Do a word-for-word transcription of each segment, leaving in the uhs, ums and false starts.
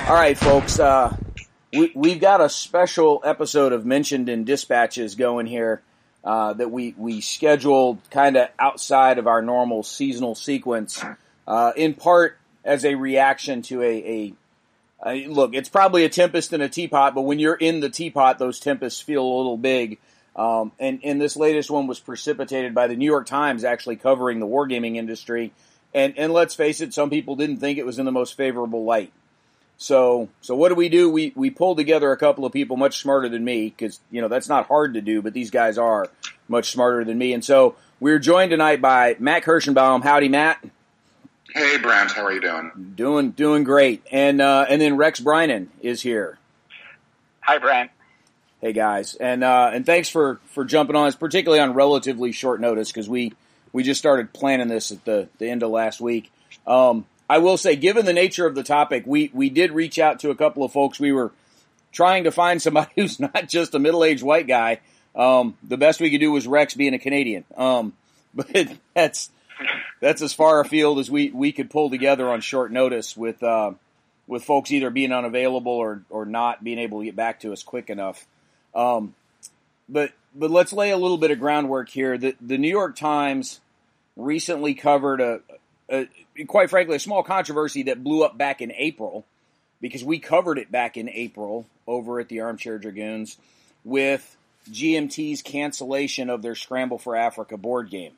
All right, folks, uh, we, we've got a special episode of Mentioned in Dispatches going here uh, that we, we scheduled kind of outside of our normal seasonal sequence, uh, in part as a reaction to a, a, a, look, it's probably a tempest in a teapot, but when you're in the teapot, those tempests feel a little big. Um, and, and this latest one was precipitated by the New York Times actually covering the wargaming industry. And, and let's face it, some people didn't think it was in the most favorable light. So, so what do we do? We, we pulled together a couple of people much smarter than me, because, you know, that's not hard to do, but these guys are much smarter than me. And so we're joined tonight by Matt Kirschenbaum. Howdy, Matt. Hey, Brent. How are you doing? Doing, doing great. And, uh, and then Rex Brynan is here. Hi, Brent. Hey, guys. And, uh, and thanks for, for jumping on us, particularly on relatively short notice, because we, we just started planning this at the, the end of last week. Um, I will say, given the nature of the topic, we, we did reach out to a couple of folks. We were trying to find somebody who's not just a middle-aged white guy. Um, the best we could do was Rex being a Canadian. Um, but that's that's as far afield as we, we could pull together on short notice with uh, with folks either being unavailable or, or not being able to get back to us quick enough. Um, but but let's lay a little bit of groundwork here. The, the New York Times recently covered a Uh, quite frankly, a small controversy that blew up back in April, because we covered it back in April over at the Armchair Dragoons with G M T's cancellation of their Scramble for Africa board game.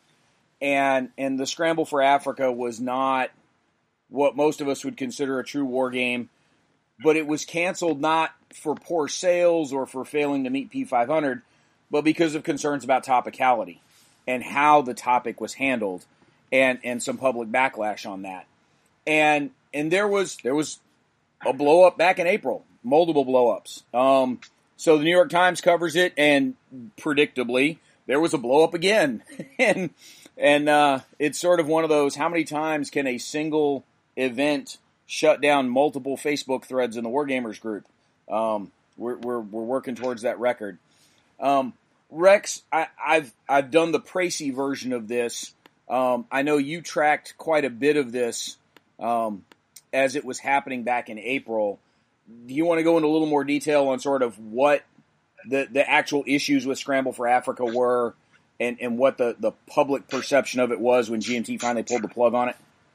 And and the Scramble for Africa was not what most of us would consider a true war game, but it was canceled not for poor sales or for failing to meet P five hundred, but because of concerns about topicality and how the topic was handled. And, and some public backlash on that. And and there was there was a blow up back in April, multiple blow ups. Um, so the New York Times covers it, and predictably there was a blow up again. and and uh, it's sort of one of those: how many times can a single event shut down multiple Facebook threads in the Wargamers group? Um, we're we're we're working towards that record. Um, Rex, I, I've I've done the Précis version of this. Um, I know you tracked quite a bit of this um, as it was happening back in April. Do you want to go into a little more detail on sort of what the, the actual issues with Scramble for Africa were and, and what the, the public perception of it was when G M T finally pulled the plug on it?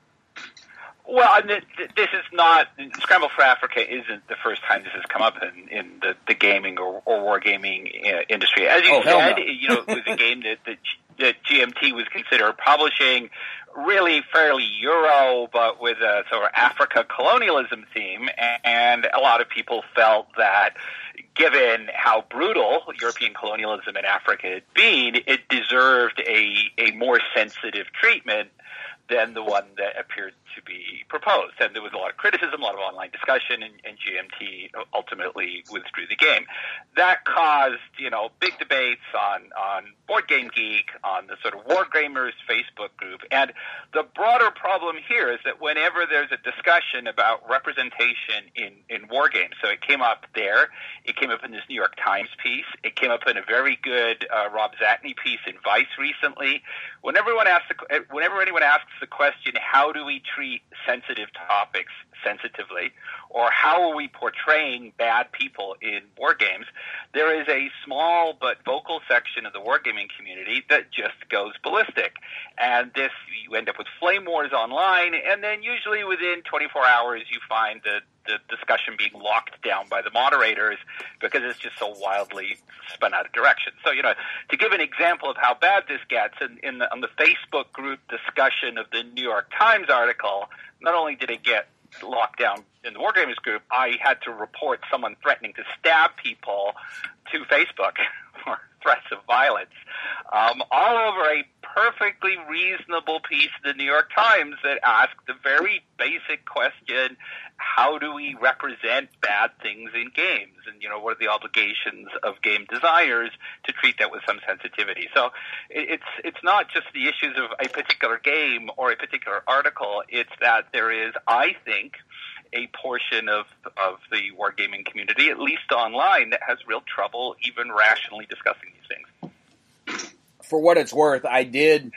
Well, this is not – Scramble for Africa isn't the first time this has come up in, in the, the gaming or, or wargaming industry. As you oh, said, no. you know, it was a game that, that that G M T was considered publishing, really fairly Euro, but with a sort of Africa colonialism theme. And a lot of people felt that given how brutal European colonialism in Africa had been, it deserved a, a more sensitive treatment than the one that appeared to be proposed. And there was a lot of criticism, a lot of online discussion, and, and G M T ultimately withdrew the game. That caused, you know, big debates on, on Board Game Geek, on the sort of Wargamers Facebook group. And the broader problem here is that whenever there's a discussion about representation in, in war games, so it came up there, it came up in this New York Times piece, it came up in a very good uh, Rob Zatney piece in Vice recently. Whenever anyone asks the, whenever anyone asks the question, how do we treat sensitive topics sensitively, or how are we portraying bad people in war games, there is a small but vocal section of the wargaming community that just goes ballistic. And this, you end up with flame wars online, and then usually within twenty-four hours you find the, the discussion being locked down by the moderators because it's just so wildly spun out of direction. So, you know, to give an example of how bad this gets, in, in the, on the Facebook group discussion of the New York Times article, not only did it get locked down in the Wargamers group, I had to report someone threatening to stab people to Facebook for threats of violence, um, all over a perfectly reasonable piece of the New York Times that asked the very basic question, how do we represent bad things in games? And, you know, what are the obligations of game designers to treat that with some sensitivity? So it's it's not just the issues of a particular game or a particular article. It's that there is, I think, a portion of, of the wargaming community, at least online, that has real trouble even rationally discussing these things. For what it's worth, I did,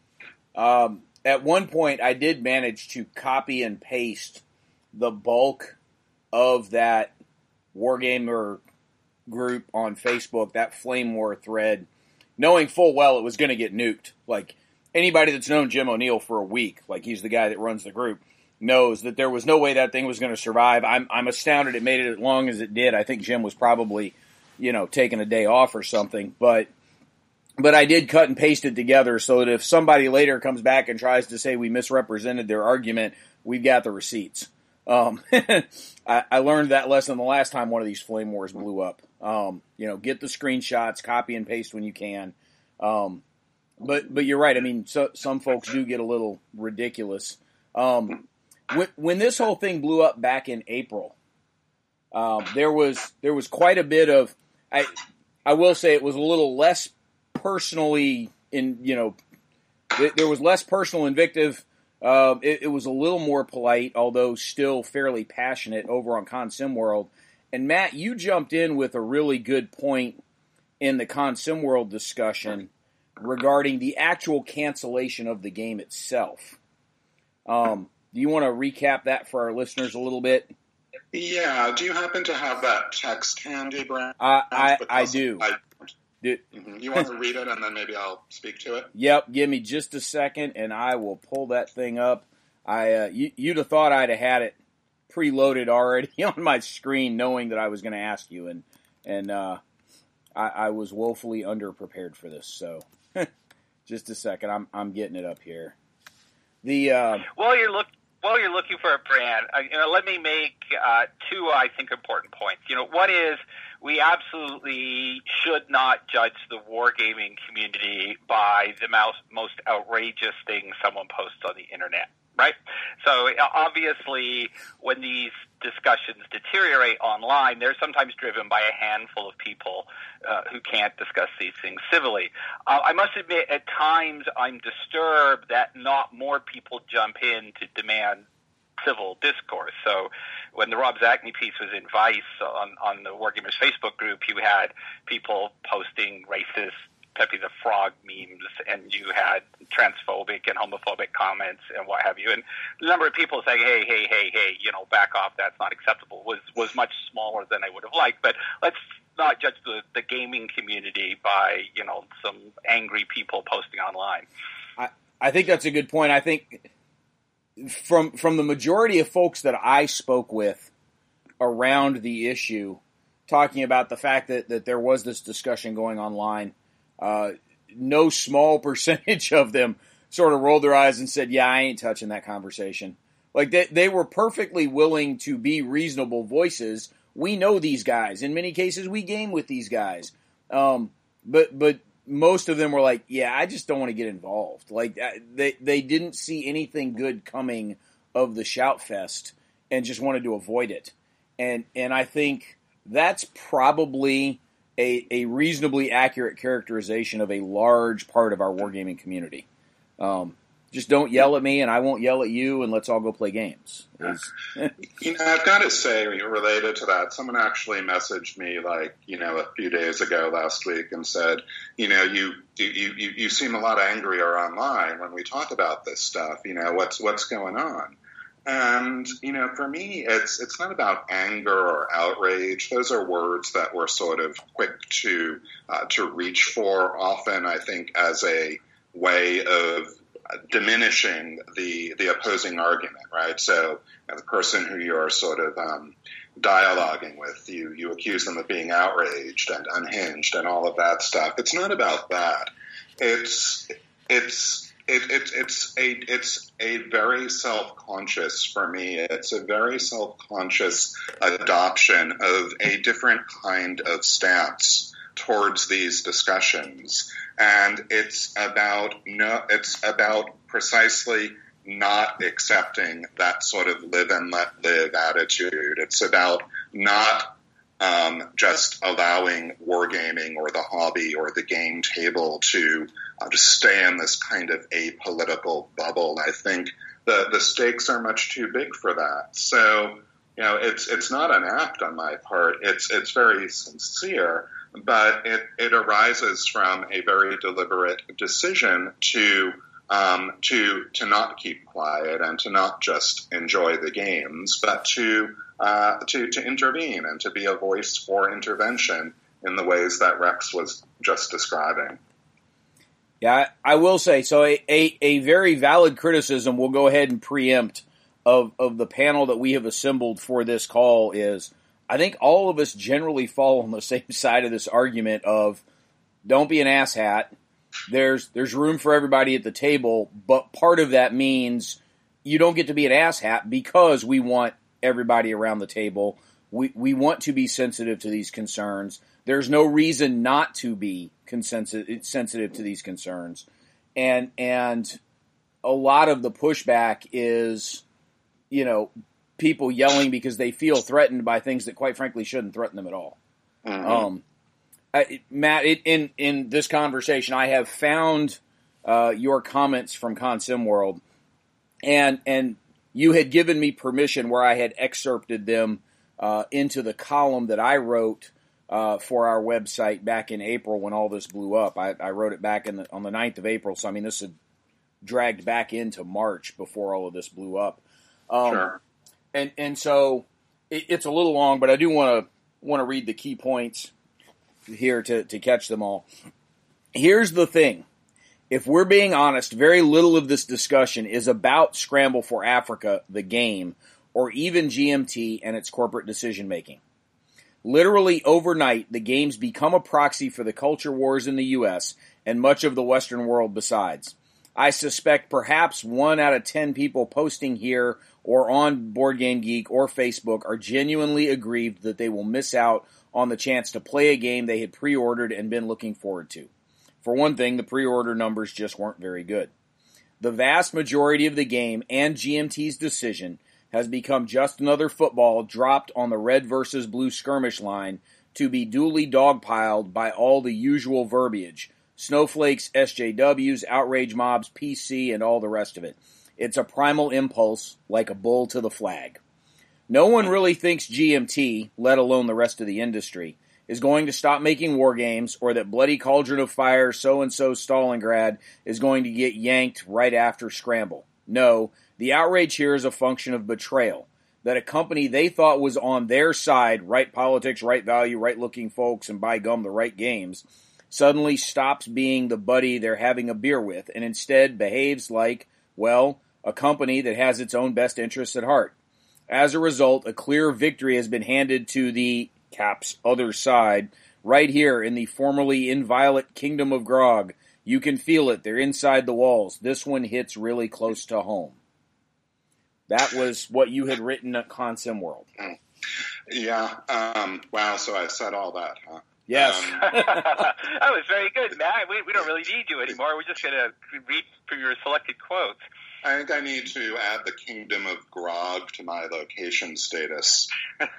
um, at one point, I did manage to copy and paste the bulk of that Wargamer group on Facebook, that Flame War thread, knowing full well it was going to get nuked. Like, anybody that's known Jim O'Neill for a week, like he's the guy that runs the group, knows that there was no way that thing was going to survive. I'm I'm astounded it made it as long as it did. I think Jim was probably, you know, taking a day off or something. But but I did cut and paste it together so that if somebody later comes back and tries to say we misrepresented their argument, we've got the receipts. Um, I, I learned that lesson the last time one of these flame wars blew up. Um, you know, get the screenshots, copy and paste when you can. Um, but but you're right. I mean, so, some folks do get a little ridiculous. Um, when, when this whole thing blew up back in April, um, there was there was quite a bit of. I I will say it was a little less personally in you know there was less personal invective. Uh, it, it was a little more polite, although still fairly passionate over on ConSim World. And Matt, you jumped in with a really good point in the ConSim World discussion regarding the actual cancellation of the game itself. Um, do you want to recap that for our listeners a little bit? Yeah. Do you happen to have that text handy, Brad? I, I, I do. I, do. Mm-hmm. You want to read it, and then maybe I'll speak to it? Yep. Give me just a second, and I will pull that thing up. I uh, you, you'd have thought I'd have had it preloaded already on my screen, knowing that I was going to ask you, and and uh, I, I was woefully underprepared for this. So, just a second, I'm I'm getting it up here. The uh, while you're look while you're looking for a brand, uh, you know, let me make uh, two I think important points. You know, one is we absolutely should not judge the wargaming community by the most most outrageous thing someone posts on the internet. Right? So obviously when these discussions deteriorate online, they're sometimes driven by a handful of people uh, who can't discuss these things civilly. Uh, I must admit, at times I'm disturbed that not more people jump in to demand civil discourse. So when the Rob Zacny piece was in Vice on, on the Wargamers Facebook group, you had people posting racist Pepe the Frog memes, and you had transphobic and homophobic comments and what have you. And the number of people saying, hey, hey, hey, hey, you know, back off, that's not acceptable, was, was much smaller than I would have liked. But let's not judge the, the gaming community by, you know, some angry people posting online. I, I think that's a good point. I think from from the majority of folks that I spoke with around the issue, talking about the fact that, that there was this discussion going online, Uh, no small percentage of them sort of rolled their eyes and said, yeah, I ain't touching that conversation. Like, they, they were perfectly willing to be reasonable voices. We know these guys. In many cases, we game with these guys. Um, but but most of them were like, yeah, I just don't want to get involved. Like, they, they didn't see anything good coming of the Shout Fest and just wanted to avoid it. And, and I think that's probably A, a reasonably accurate characterization of a large part of our wargaming community. Um, just don't yell at me, and I won't yell at you, and let's all go play games. You know, I've got to say, related to that, someone actually messaged me, like, you know, a few days ago last week and said, you know, you you you, you seem a lot angrier online when we talk about this stuff. You know, what's what's going on? And, you know, for me, it's it's not about anger or outrage. Those are words that we're sort of quick to uh, to reach for, often, I think, as a way of diminishing the the opposing argument, right? So, you know, the person who you're sort of um, dialoguing with, you, you accuse them of being outraged and unhinged and all of that stuff. It's not about that. It's it's... It, it, it's a it's a very self-conscious, for me, it's a very self-conscious adoption of a different kind of stance towards these discussions. And it's about no, it's about precisely not accepting that sort of live and let live attitude. It's about not Um, just allowing wargaming or the hobby or the game table to uh, just stay in this kind of apolitical bubble. I think the the stakes are much too big for that. So, you know, it's it's not an act on my part. It's it's very sincere, but it, it arises from a very deliberate decision to um, to to not keep quiet and to not just enjoy the games, but to uh, to, to intervene and to be a voice for intervention in the ways that Rex was just describing. Yeah, I, I will say, so a, a, a very valid criticism we'll go ahead and preempt of, of the panel that we have assembled for this call is, I think all of us generally fall on the same side of this argument of don't be an asshat. There's there's room for everybody at the table, but part of that means you don't get to be an asshat because we want everybody around the table. We we want to be sensitive to these concerns. There's no reason not to be consensus- sensitive to these concerns. And and a lot of the pushback is, you know, people yelling because they feel threatened by things that quite frankly shouldn't threaten them at all. Mm-hmm. Um, I, Matt, it, in, in this conversation, I have found uh, your comments from ConSimWorld, and and you had given me permission where I had excerpted them uh, into the column that I wrote uh, for our website back in April when all this blew up. I, I wrote it back in the, on the ninth of April, so I mean this had dragged back into March before all of this blew up. Um, sure. And and so it, it's a little long, but I do want to want to read the key points here to, to catch them all. Here's the thing. If we're being honest, very little of this discussion is about Scramble for Africa, the game, or even G M T and its corporate decision-making. Literally overnight, the games become a proxy for the culture wars in the U S and much of the Western world besides. I suspect perhaps one out of ten people posting here or on Board Game Geek or Facebook are genuinely aggrieved that they will miss out on the chance to play a game they had pre-ordered and been looking forward to. For one thing, the pre-order numbers just weren't very good. The vast majority of the game and G M T's decision has become just another football dropped on the red versus blue skirmish line to be duly dogpiled by all the usual verbiage. Snowflakes, S J Ws, outrage mobs, P C, and all the rest of it. It's a primal impulse, like a bull to the flag. No one really thinks G M T, let alone the rest of the industry, is going to stop making war games, or that Bloody Cauldron of Fire so-and-so Stalingrad is going to get yanked right after Scramble. No, the outrage here is a function of betrayal, that a company they thought was on their side, right politics, right value, right-looking folks, and by gum, the right games, suddenly stops being the buddy they're having a beer with, and instead behaves like, well, a company that has its own best interests at heart. As a result, a clear victory has been handed to the, caps, other side, right here in the formerly inviolate Kingdom of Grog. You can feel it. They're inside the walls. This one hits really close to home. That was what you had written at ConSimWorld. Yeah. Um, wow, so I said all that, huh? Yes. Um, that was very good, Matt. We, we don't really need you anymore. We're just going to read from your selected quotes. I think I need to add the Kingdom of Grog to my location status.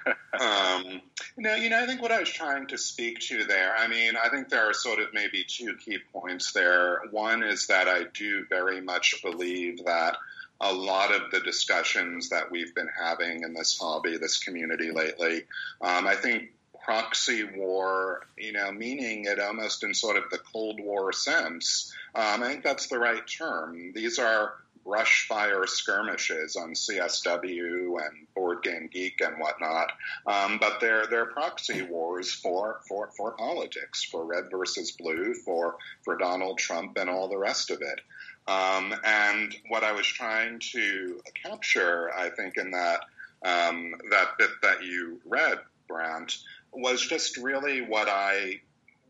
um, you know, you know, I think what I was trying to speak to there, I mean, I think there are sort of maybe two key points there. One is that I do very much believe that a lot of the discussions that we've been having in this hobby, this community lately, um, I think proxy war, you know, meaning it almost in sort of the Cold War sense, um, I think that's the right term. These are brush fire skirmishes on C S W and Board Game Geek and whatnot, um, but they're they're proxy wars for, for, for politics, for red versus blue, for for Donald Trump and all the rest of it. Um, and what I was trying to capture, I think, in that um, that bit that you read, Brant, was just really what I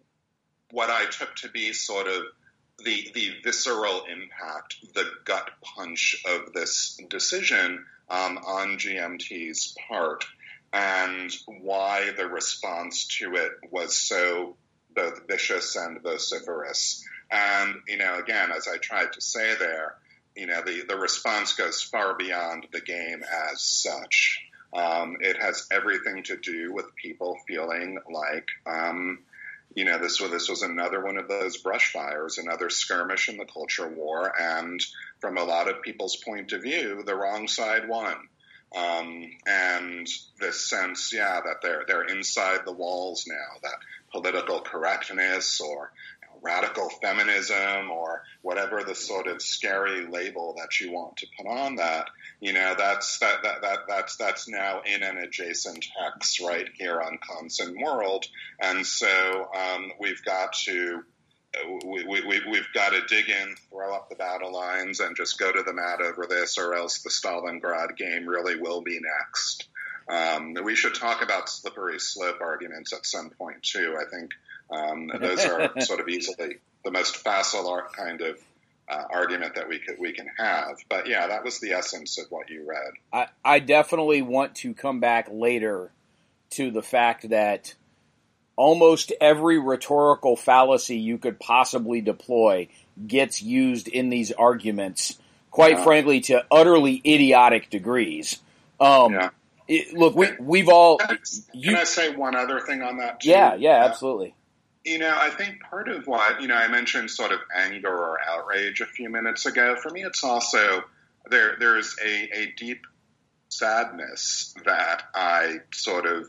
what I took to be sort of the the visceral impact, the gut punch of this decision um, on G M T's part, and why the response to it was so both vicious and vociferous. And, you know, again, as I tried to say there, you know, the, the response goes far beyond the game as such. Um, it has everything to do with people feeling like, um, you know, this was, this was another one of those brush fires, another skirmish in the culture war, and from a lot of people's point of view, the wrong side won. Um, and this sense, yeah, that they're they're inside the walls now, that political correctness or radical feminism or whatever the sort of scary label that you want to put on that, you know, that's that, that, that that's that's now in an adjacent text right here on Constant World. And so um, we've got to we, we, we've got to dig in, throw up the battle lines, and just go to the mat over this, or else the Stalingrad game really will be next. Um, we should talk about slippery slope arguments at some point too. I think um, those are sort of easily the most facile kind of uh, argument that we could we can have. But yeah, that was the essence of what you read. I, I definitely want to come back later to the fact that almost every rhetorical fallacy you could possibly deploy gets used in these arguments, quite yeah. frankly, to utterly idiotic degrees. Um, yeah. It, look, we, we've all... Can, I, you, can I say one other thing on that, too? Yeah, yeah, absolutely. Uh, you know, I think part of what, you know, I mentioned sort of anger or outrage a few minutes ago. For me, it's also, there. there's a, a deep sadness that I sort of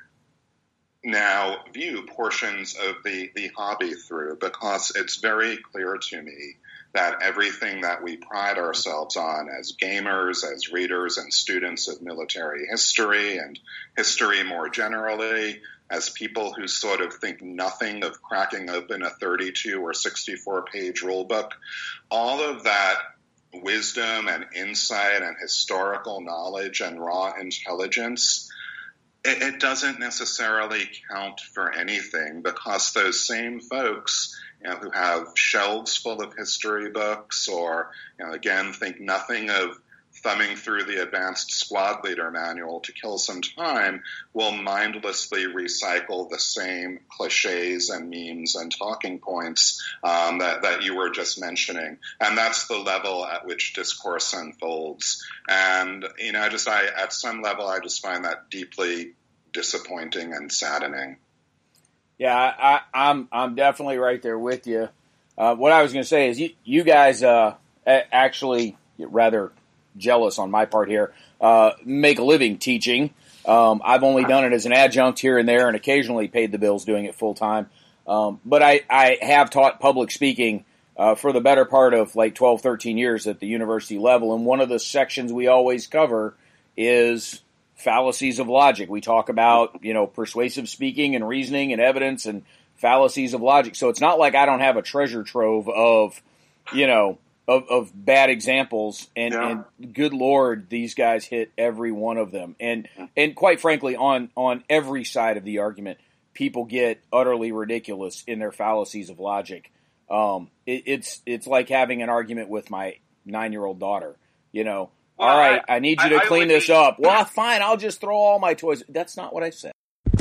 now view portions of the, the hobby through, because it's very clear to me that everything that we pride ourselves on as gamers, as readers and students of military history and history more generally, as people who sort of think nothing of cracking open a thirty-two or sixty-four page rule book, all of that wisdom and insight and historical knowledge and raw intelligence, it, it doesn't necessarily count for anything, because those same folks, you know, who have shelves full of history books, or, you know, again, think nothing of thumbing through the advanced squad leader manual to kill some time, will mindlessly recycle the same cliches and memes and talking points um, that, that you were just mentioning. And that's the level at which discourse unfolds. And, you know, I just, I, at some level, I just find that deeply disappointing and saddening. Yeah, I, I'm I'm definitely right there with you. Uh, what I was going to say is you, you guys uh, actually, rather jealous on my part here, uh, make a living teaching. Um, I've only done it as an adjunct here and there and occasionally paid the bills doing it full time. Um, but I, I have taught public speaking uh, for the better part of like twelve, thirteen years at the university level. And one of the sections we always cover is fallacies of logic. We talk about, you know, persuasive speaking and reasoning and evidence and fallacies of logic. So it's not like I don't have a treasure trove of, you know, of, of bad examples. And, yeah. and good Lord, these guys hit every one of them. And, and quite frankly, on, on every side of the argument, people get utterly ridiculous in their fallacies of logic. Um, it, it's, it's like having an argument with my nine-year-old daughter, you know. Well, all right, I, I need you to I, clean I this be, up. Well, fine, I'll just throw all my toys. That's not what I said.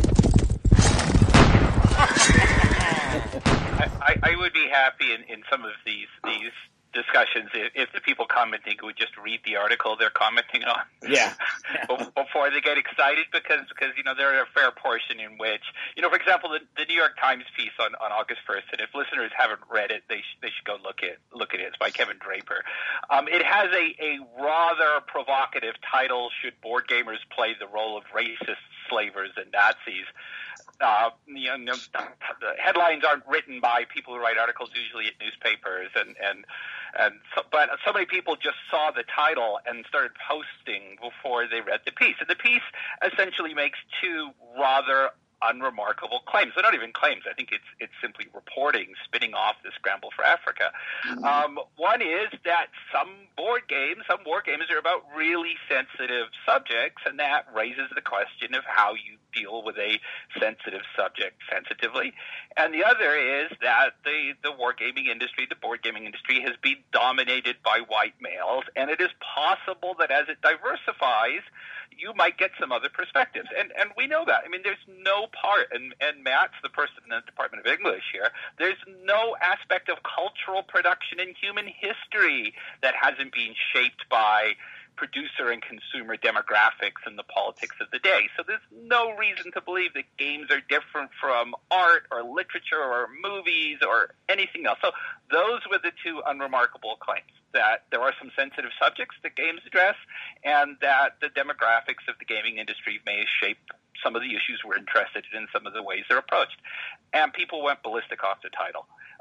I, I, I would be happy in, in some of these these discussions if, if the people commenting would just read the article they're commenting on. Yeah. Before they get excited, because, because, you know, there are a fair portion in which, you know, for example, the, the New York Times piece on, on August first, and if listeners haven't read it, they, sh- they should go look at, look at it. It's by Kevin Draper. Um, it has a, a rather provocative title, Should Board Gamers Play the Role of Racists, Slavers, and Nazis? Uh, you know, the headlines aren't written by people who write articles usually at newspapers, and and and so, but so many people just saw the title and started posting before they read the piece. And the piece essentially makes two rather unremarkable claims. They're not even claims. I think it's it's simply reporting, spinning off the scramble for Africa. Mm-hmm. Um, one is that some board games, some war games are about really sensitive subjects, and that raises the question of how you deal with a sensitive subject sensitively. And the other is that the, the wargaming industry, the board gaming industry, has been dominated by white males, and it is possible that as it diversifies, you might get some other perspectives. And and we know that. I mean, there's no part, and, and Matt's the person in the Department of English here, there's no aspect of cultural production in human history that hasn't been shaped by producer and consumer demographics and the politics of the day. So there's no reason to believe that games are different from art or literature or movies or anything else. So those were the two unremarkable claims, that there are some sensitive subjects that games address, and that the demographics of the gaming industry may shape some of the issues we're interested in, some of the ways they're approached. And people went ballistic off the title.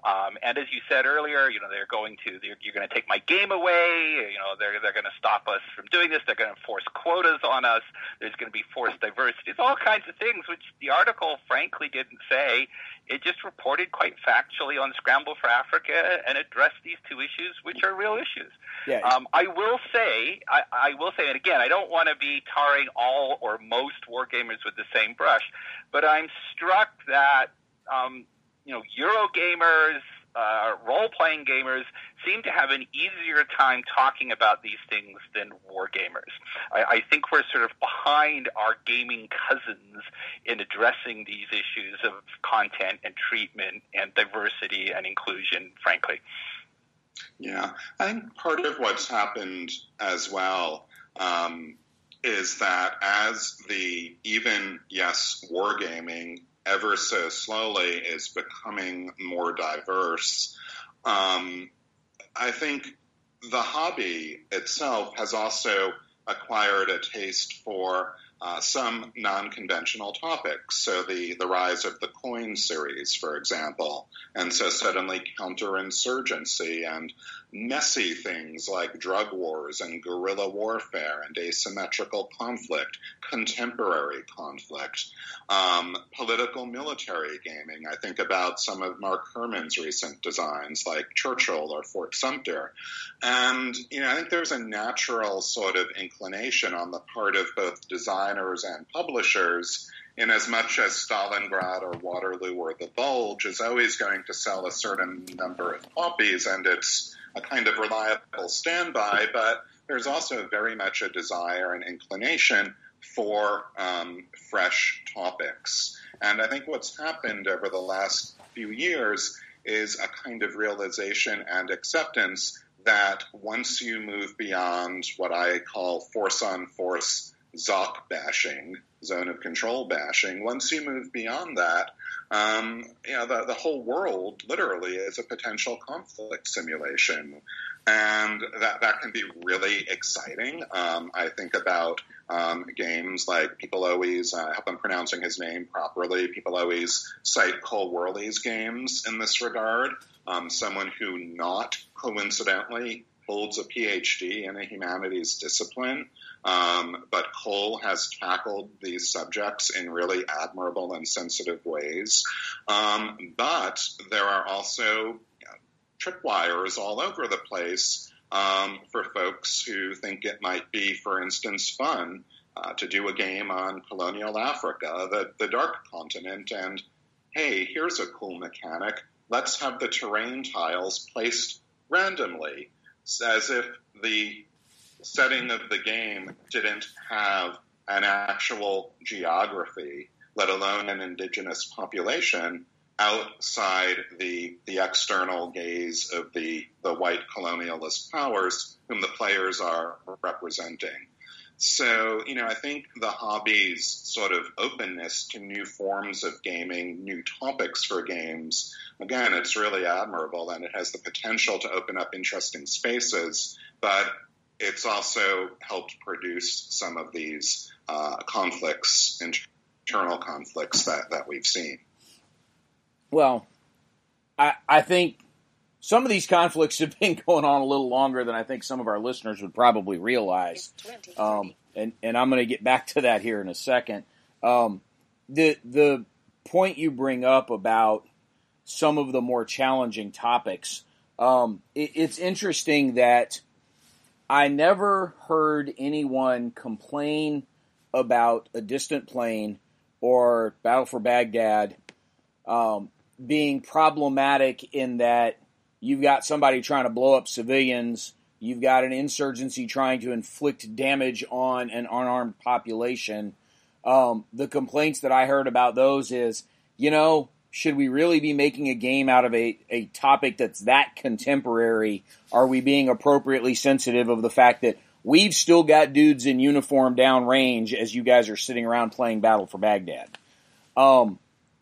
Um, and as you said earlier, you know, they're going to, they're, you're going to take my game away. You know, they're, they're going to stop us from doing this. They're going to force quotas on us. There's going to be forced diversity. It's all kinds of things, which the article frankly didn't say. It just reported quite factually on Scramble for Africa and addressed these two issues, which are real issues. Yeah. Um, I will say, I, I will say, and again, I don't want to be tarring all or most wargamers with the same brush, but I'm struck that, um, you know, Eurogamers, uh, role-playing gamers seem to have an easier time talking about these things than wargamers. I, I think we're sort of behind our gaming cousins in addressing these issues of content and treatment and diversity and inclusion, frankly. Yeah, I think part of what's happened as well um, is that as the even, yes, wargaming ever so slowly is becoming more diverse, um, I think the hobby itself has also acquired a taste for uh, some non-conventional topics. So the, the rise of the coin series, for example, and so suddenly counterinsurgency and messy things like drug wars and guerrilla warfare and asymmetrical conflict, contemporary conflict, um, political military gaming. I think about some of Mark Herman's recent designs like Churchill or Fort Sumter. And, you know, I think there's a natural sort of inclination on the part of both designers and publishers, in as much as Stalingrad or Waterloo or The Bulge is always going to sell a certain number of copies, and it's a kind of reliable standby, but there's also very much a desire and inclination for um, fresh topics. And I think what's happened over the last few years is a kind of realization and acceptance that once you move beyond what I call force-on-force Z O C bashing, zone of control bashing, once you move beyond that, um, you know, the, the whole world literally is a potential conflict simulation. And that, that can be really exciting. Um, I think about um, games like people always, uh, I hope I'm pronouncing his name properly, people always cite Cole Worley's games in this regard. Um, someone who not coincidentally holds a P H D in a humanities discipline. Um, but Cole has tackled these subjects in really admirable and sensitive ways. Um, but there are also you know, tripwires all over the place um, for folks who think it might be, for instance, fun uh, to do a game on colonial Africa, the, the Dark Continent, and, hey, here's a cool mechanic. Let's have the terrain tiles placed randomly, as if the setting of the game didn't have an actual geography, let alone an indigenous population, outside the the external gaze of the, the white colonialist powers whom the players are representing. So, you know, I think the hobby's sort of openness to new forms of gaming, new topics for games, again, it's really admirable, and it has the potential to open up interesting spaces, but it's also helped produce some of these uh, conflicts, internal conflicts that, that we've seen. Well, I, I think some of these conflicts have been going on a little longer than I think some of our listeners would probably realize. Um, and, and I'm going to get back to that here in a second. Um, the the point you bring up about some of the more challenging topics, um, it, it's interesting that I never heard anyone complain about A Distant Plain or Battle for Baghdad um, being problematic in that you've got somebody trying to blow up civilians, you've got an insurgency trying to inflict damage on an unarmed population. Um, the complaints that I heard about those is, you know, should we really be making a game out of a, a topic that's that contemporary? Are we being appropriately sensitive of the fact that we've still got dudes in uniform downrange as you guys are sitting around playing Battle for Baghdad? Um,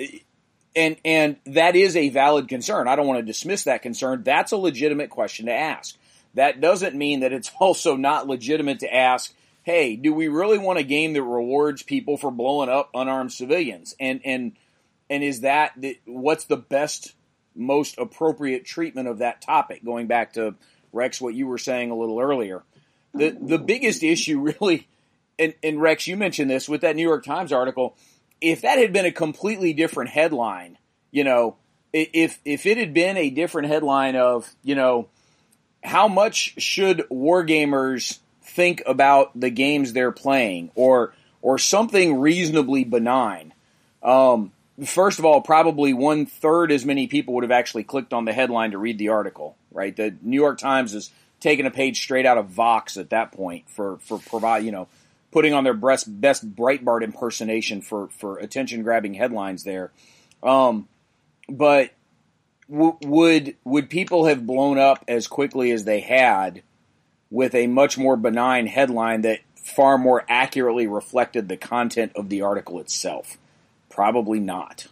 and and that is a valid concern. I don't want to dismiss that concern. That's a legitimate question to ask. That doesn't mean that it's also not legitimate to ask, hey, do we really want a game that rewards people for blowing up unarmed civilians? And and And is that the, what's the best most appropriate treatment of that topic, going back to, Rex, what you were saying a little earlier. The the biggest issue really, and, and Rex, you mentioned this with that New York Times article, if that had been a completely different headline, you know, if if it had been a different headline of, you know, how much should wargamers think about the games they're playing, or or something reasonably benign, um, first of all, probably one third as many people would have actually clicked on the headline to read the article, right? The New York Times is taking a page straight out of Vox at that point for, for provide, you know, putting on their best, best Breitbart impersonation for, for attention grabbing headlines there. Um, but w- would, would people have blown up as quickly as they had with a much more benign headline that far more accurately reflected the content of the article itself? Probably not.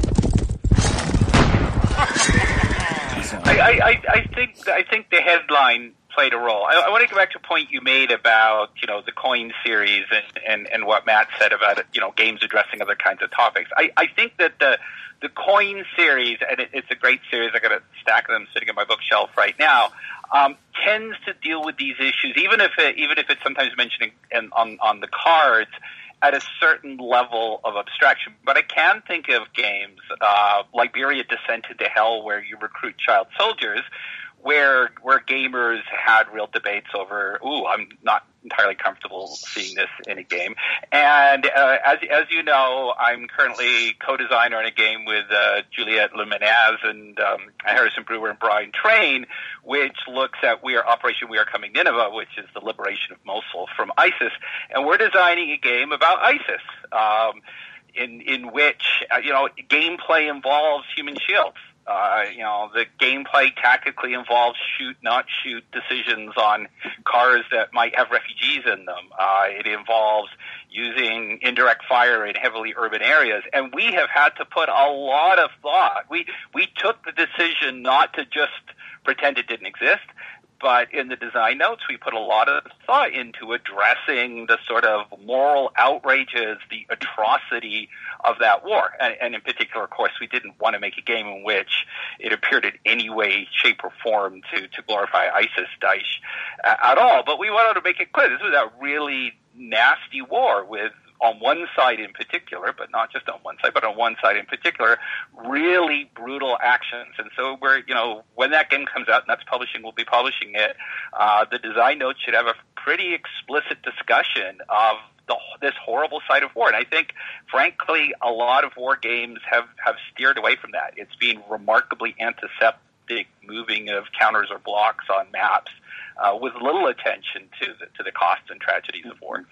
I, I, I think I think the headline played a role. I, I want to go back to a point you made about, you know, the Coin series and, and, and what Matt said about it, you know, games addressing other kinds of topics. I, I think that the the Coin series, and it, it's a great series. I got a stack of them sitting on my bookshelf right now. Um, tends to deal with these issues, even if it, even if it's sometimes mentioning in, on on the cards, at a certain level of abstraction. But I can think of games, uh, Liberia Descent into Hell, where you recruit child soldiers, where where gamers had real debates over, ooh, I'm not entirely comfortable seeing this in a game. And uh, as as you know, I'm currently co-designer in a game with uh, Juliette Lemonaz and um, Harrison Brewer and Brian Train, which looks at we are Operation We Are Coming Nineveh, which is the liberation of Mosul from ISIS. And we're designing a game about ISIS, um, in in which uh, you know gameplay involves human shields. Uh, you know, the gameplay tactically involves shoot, not shoot decisions on cars that might have refugees in them. Uh, it involves using indirect fire in heavily urban areas. And we have had to put a lot of thought. We, we took the decision not to just pretend it didn't exist, but in the design notes, we put a lot of thought into addressing the sort of moral outrages, the atrocity of that war. And, and in particular, of course, we didn't want to make a game in which it appeared in any way, shape, or form to, to glorify ISIS, Daesh uh, at all. But we wanted to make it clear this was a really nasty war with, on one side in particular, but not just on one side, but on one side in particular, really brutal actions. And so we're, you know, when that game comes out, and that's publishing, we'll be publishing it, uh, the design notes should have a pretty explicit discussion of the, this horrible side of war. And I think, frankly, a lot of war games have, have steered away from that. It's been remarkably antiseptic moving of counters or blocks on maps uh, with little attention to the, to the costs and tragedies of war.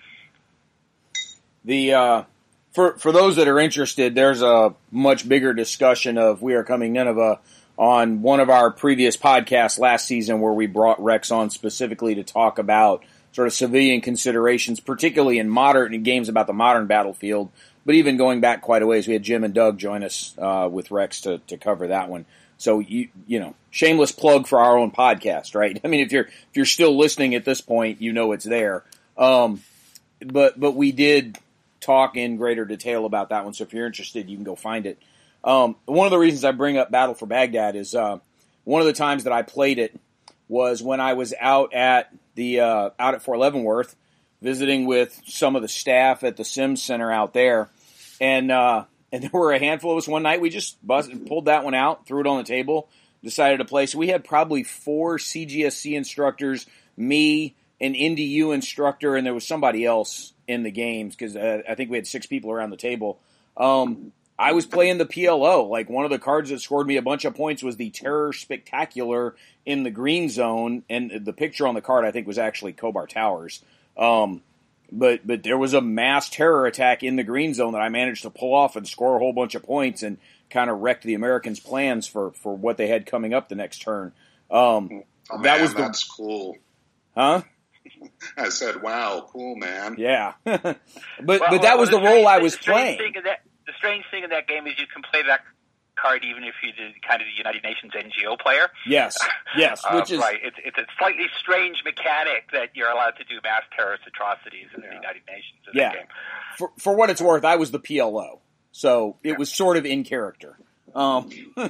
The uh, for for those that are interested, there's a much bigger discussion of We Are Coming Nineveh on one of our previous podcasts last season, where we brought Rex on specifically to talk about sort of civilian considerations, particularly in modern in games about the modern battlefield. But even going back quite a ways, we had Jim and Doug join us uh, with Rex to to cover that one. So you you know, shameless plug for our own podcast, right? I mean, if you're if you're still listening at this point, you know it's there. Um, but but we did talk in greater detail about that one, so if you're interested, you can go find it. Um, one of the reasons I bring up Battle for Baghdad is uh, one of the times that I played it was when I was out at the uh, out at Fort Leavenworth visiting with some of the staff at the Sims Center out there, and uh, and there were a handful of us one night. We just buzzed, pulled that one out, threw it on the table, decided to play. So we had probably four C G S C instructors, me, an N D U instructor, and there was somebody else in the games, because uh, I think we had six people around the table. Um, I was playing the P L O. Like, one of the cards that scored me a bunch of points was the Terror Spectacular in the green zone, and the picture on the card, I think, was actually Kobar Towers. Um, but but there was a mass terror attack in the green zone that I managed to pull off and score a whole bunch of points and kind of wrecked the Americans' plans for, for what they had coming up the next turn. Um, oh, that man, was the, that's cool. Huh? I said, wow, cool, man. Yeah. but well, but that well, was the, the role I thing, was the strange playing. Thing of that, the strange thing in that game is you can play that card even if you're kind of the United Nations N G O player. Yes, yes. Which uh, is right. It's, it's a slightly strange mechanic that you're allowed to do mass terrorist atrocities in yeah. the United Nations in yeah. that game. For, for what it's worth, I was the P L O. So it yeah. was sort of in character. Um,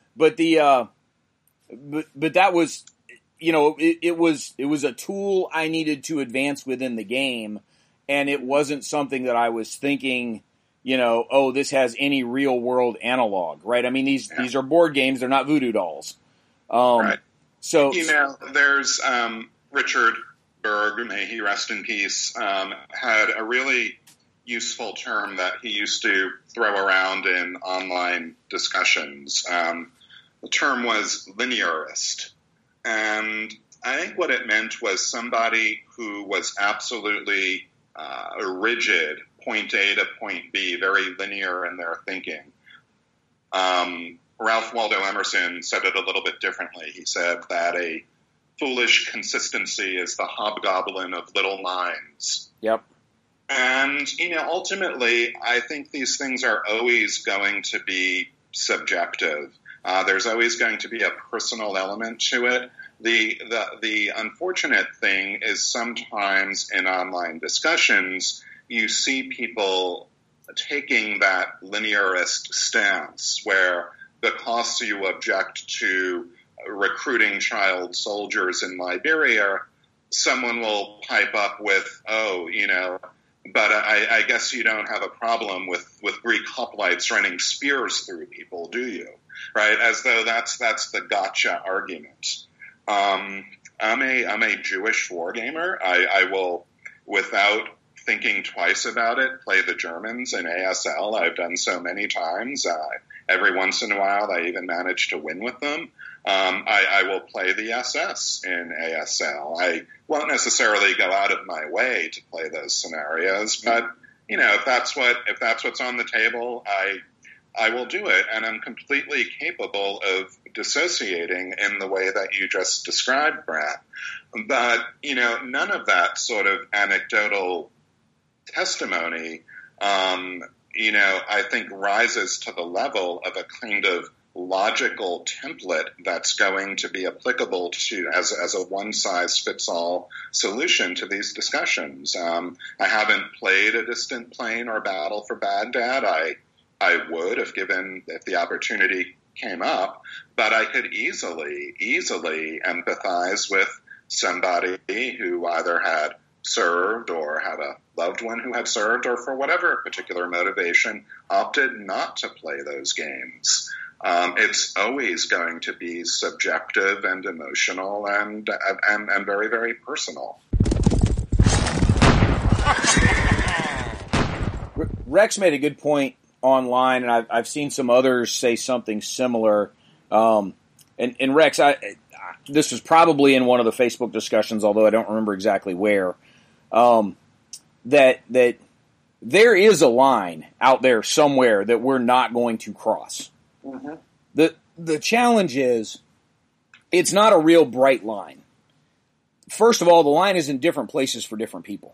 but the uh, but but that was, you know, it, it was it was a tool I needed to advance within the game, and it wasn't something that I was thinking, you know, oh, this has any real world analog, right? I mean, these yeah. these are board games; they're not voodoo dolls. Um, right. So you know, there's um, Richard Berg, may he rest in peace, um, had a really useful term that he used to throw around in online discussions. Um, the term was linearist. And I think what it meant was somebody who was absolutely uh, rigid, point A to point B, very linear in their thinking. Um, Ralph Waldo Emerson said it a little bit differently. He said that a foolish consistency is the hobgoblin of little minds. Yep. And, you know, ultimately, I think these things are always going to be subjective. Uh, there's always going to be a personal element to it. The, the, the unfortunate thing is sometimes in online discussions, you see people taking that linearist stance where because you object to recruiting child soldiers in Liberia, someone will pipe up with, oh, you know, but I, I guess you don't have a problem with, with Greek hoplites running spears through people, do you? Right? As though that's that's the gotcha argument. Um, I'm a I'm a Jewish wargamer. I, I will, without thinking twice about it, play the Germans in A S L. I've done so many times. Uh, every once in a while, I even manage to win with them. Um, I, I will play the S S in A S L. I won't necessarily go out of my way to play those scenarios, but you know, if that's what if that's what's on the table, I I will do it, and I'm completely capable of dissociating in the way that you just described, Brad. But you know, none of that sort of anecdotal testimony, um, you know, I think rises to the level of a kind of logical template that's going to be applicable to as, as a one-size-fits-all solution to these discussions. Um, I haven't played A Distant Plane or Battle for Baghdad. I I would if given if the opportunity came up, but I could easily easily empathize with somebody who either had served or had a loved one who had served, or for whatever particular motivation opted not to play those games. Um, it's always going to be subjective and emotional and, and, and very, very personal. Rex made a good point online, and I've, I've seen some others say something similar. Um, and, and Rex, I, this was probably in one of the Facebook discussions, although I don't remember exactly where, um, that that there is a line out there somewhere that we're not going to cross. Mm-hmm. The the challenge is, it's not a real bright line. First of all, the line is in different places for different people.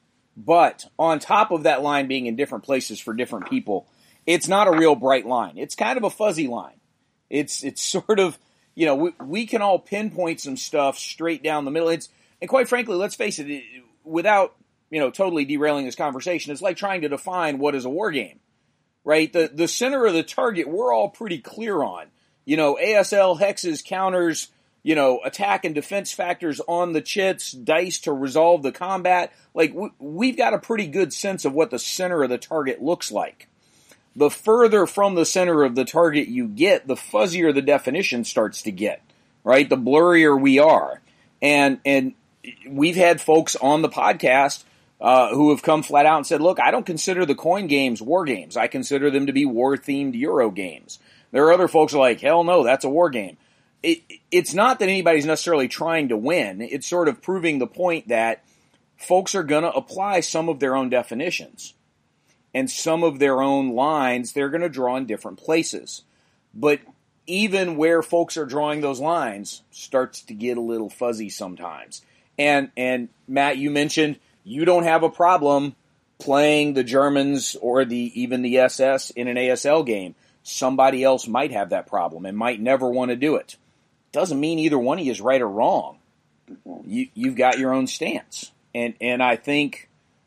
But on top of that line being in different places for different people, it's not a real bright line. It's kind of a fuzzy line. It's it's sort of, you know, we, we can all pinpoint some stuff straight down the middle. It's, and quite frankly, let's face it, it, without, you know, totally derailing this conversation, it's like trying to define what is a war game. Right? The the center of the target, we're all pretty clear on. You know, A S L, hexes, counters, you know, attack and defense factors on the chits, dice to resolve the combat. Like, we, we've got a pretty good sense of what the center of the target looks like. The further from the center of the target you get, the fuzzier the definition starts to get. Right? The blurrier we are. And, and we've had folks on the podcast Uh, who have come flat out and said, look, I don't consider the coin games war games. I consider them to be war-themed Euro games. There are other folks who are like, hell no, that's a war game. It, it's not that anybody's necessarily trying to win. It's sort of proving the point that folks are going to apply some of their own definitions. And some of their own lines they're going to draw in different places. But even where folks are drawing those lines starts to get a little fuzzy sometimes. And, and Matt, you mentioned you don't have a problem playing the Germans or the even the S S in an A S L game. Somebody else might have that problem and might never want to do it. Doesn't mean either one of you is right or wrong. You, you've got your own stance. And and I think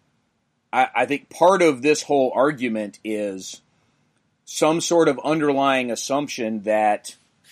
I, I think part of this whole argument is some sort of underlying assumption that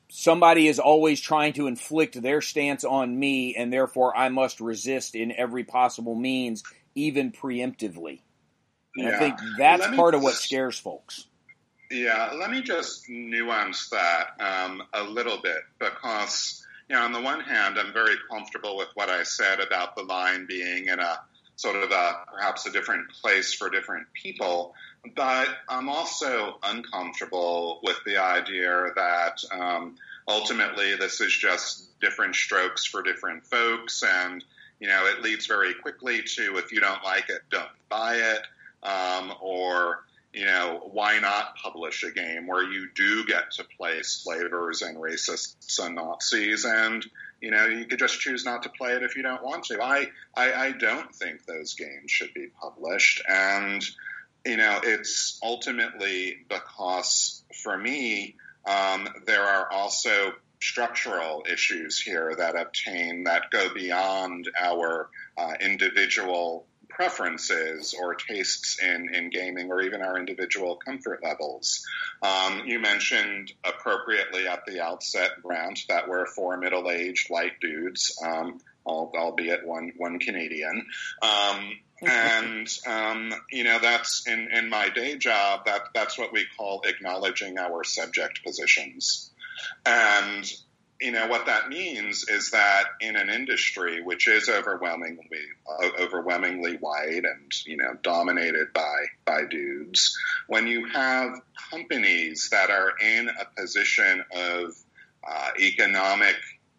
somebody is always trying to inflict their stance on me, and therefore I must resist in every possible means, even preemptively. And yeah. I think that's part of what scares folks. Yeah, let me just nuance that um, a little bit, because, you know, on the one hand, I'm very comfortable with what I said about the line being in a sort of a, perhaps a different place for different people, but I'm also uncomfortable with the idea that um, ultimately this is just different strokes for different folks, and, you know, it leads very quickly to, if you don't like it, don't buy it, um, or... You know, why not publish a game where you do get to play slavers and racists and Nazis, and, you know, you could just choose not to play it if you don't want to. I, I, I don't think those games should be published, and, you know, it's ultimately because, for me, um, there are also structural issues here that obtain, that go beyond our uh, individual preferences or tastes in, in gaming, or even our individual comfort levels. Um, you mentioned appropriately at the outset, Brant, that we're four middle-aged white dudes, um, albeit one one Canadian. Um, and, um, you know, that's in, in my day job, that that's what we call acknowledging our subject positions. And you know, what that means is that in an industry which is overwhelmingly uh, overwhelmingly white and, you know, dominated by by dudes, when you have companies that are in a position of uh, economic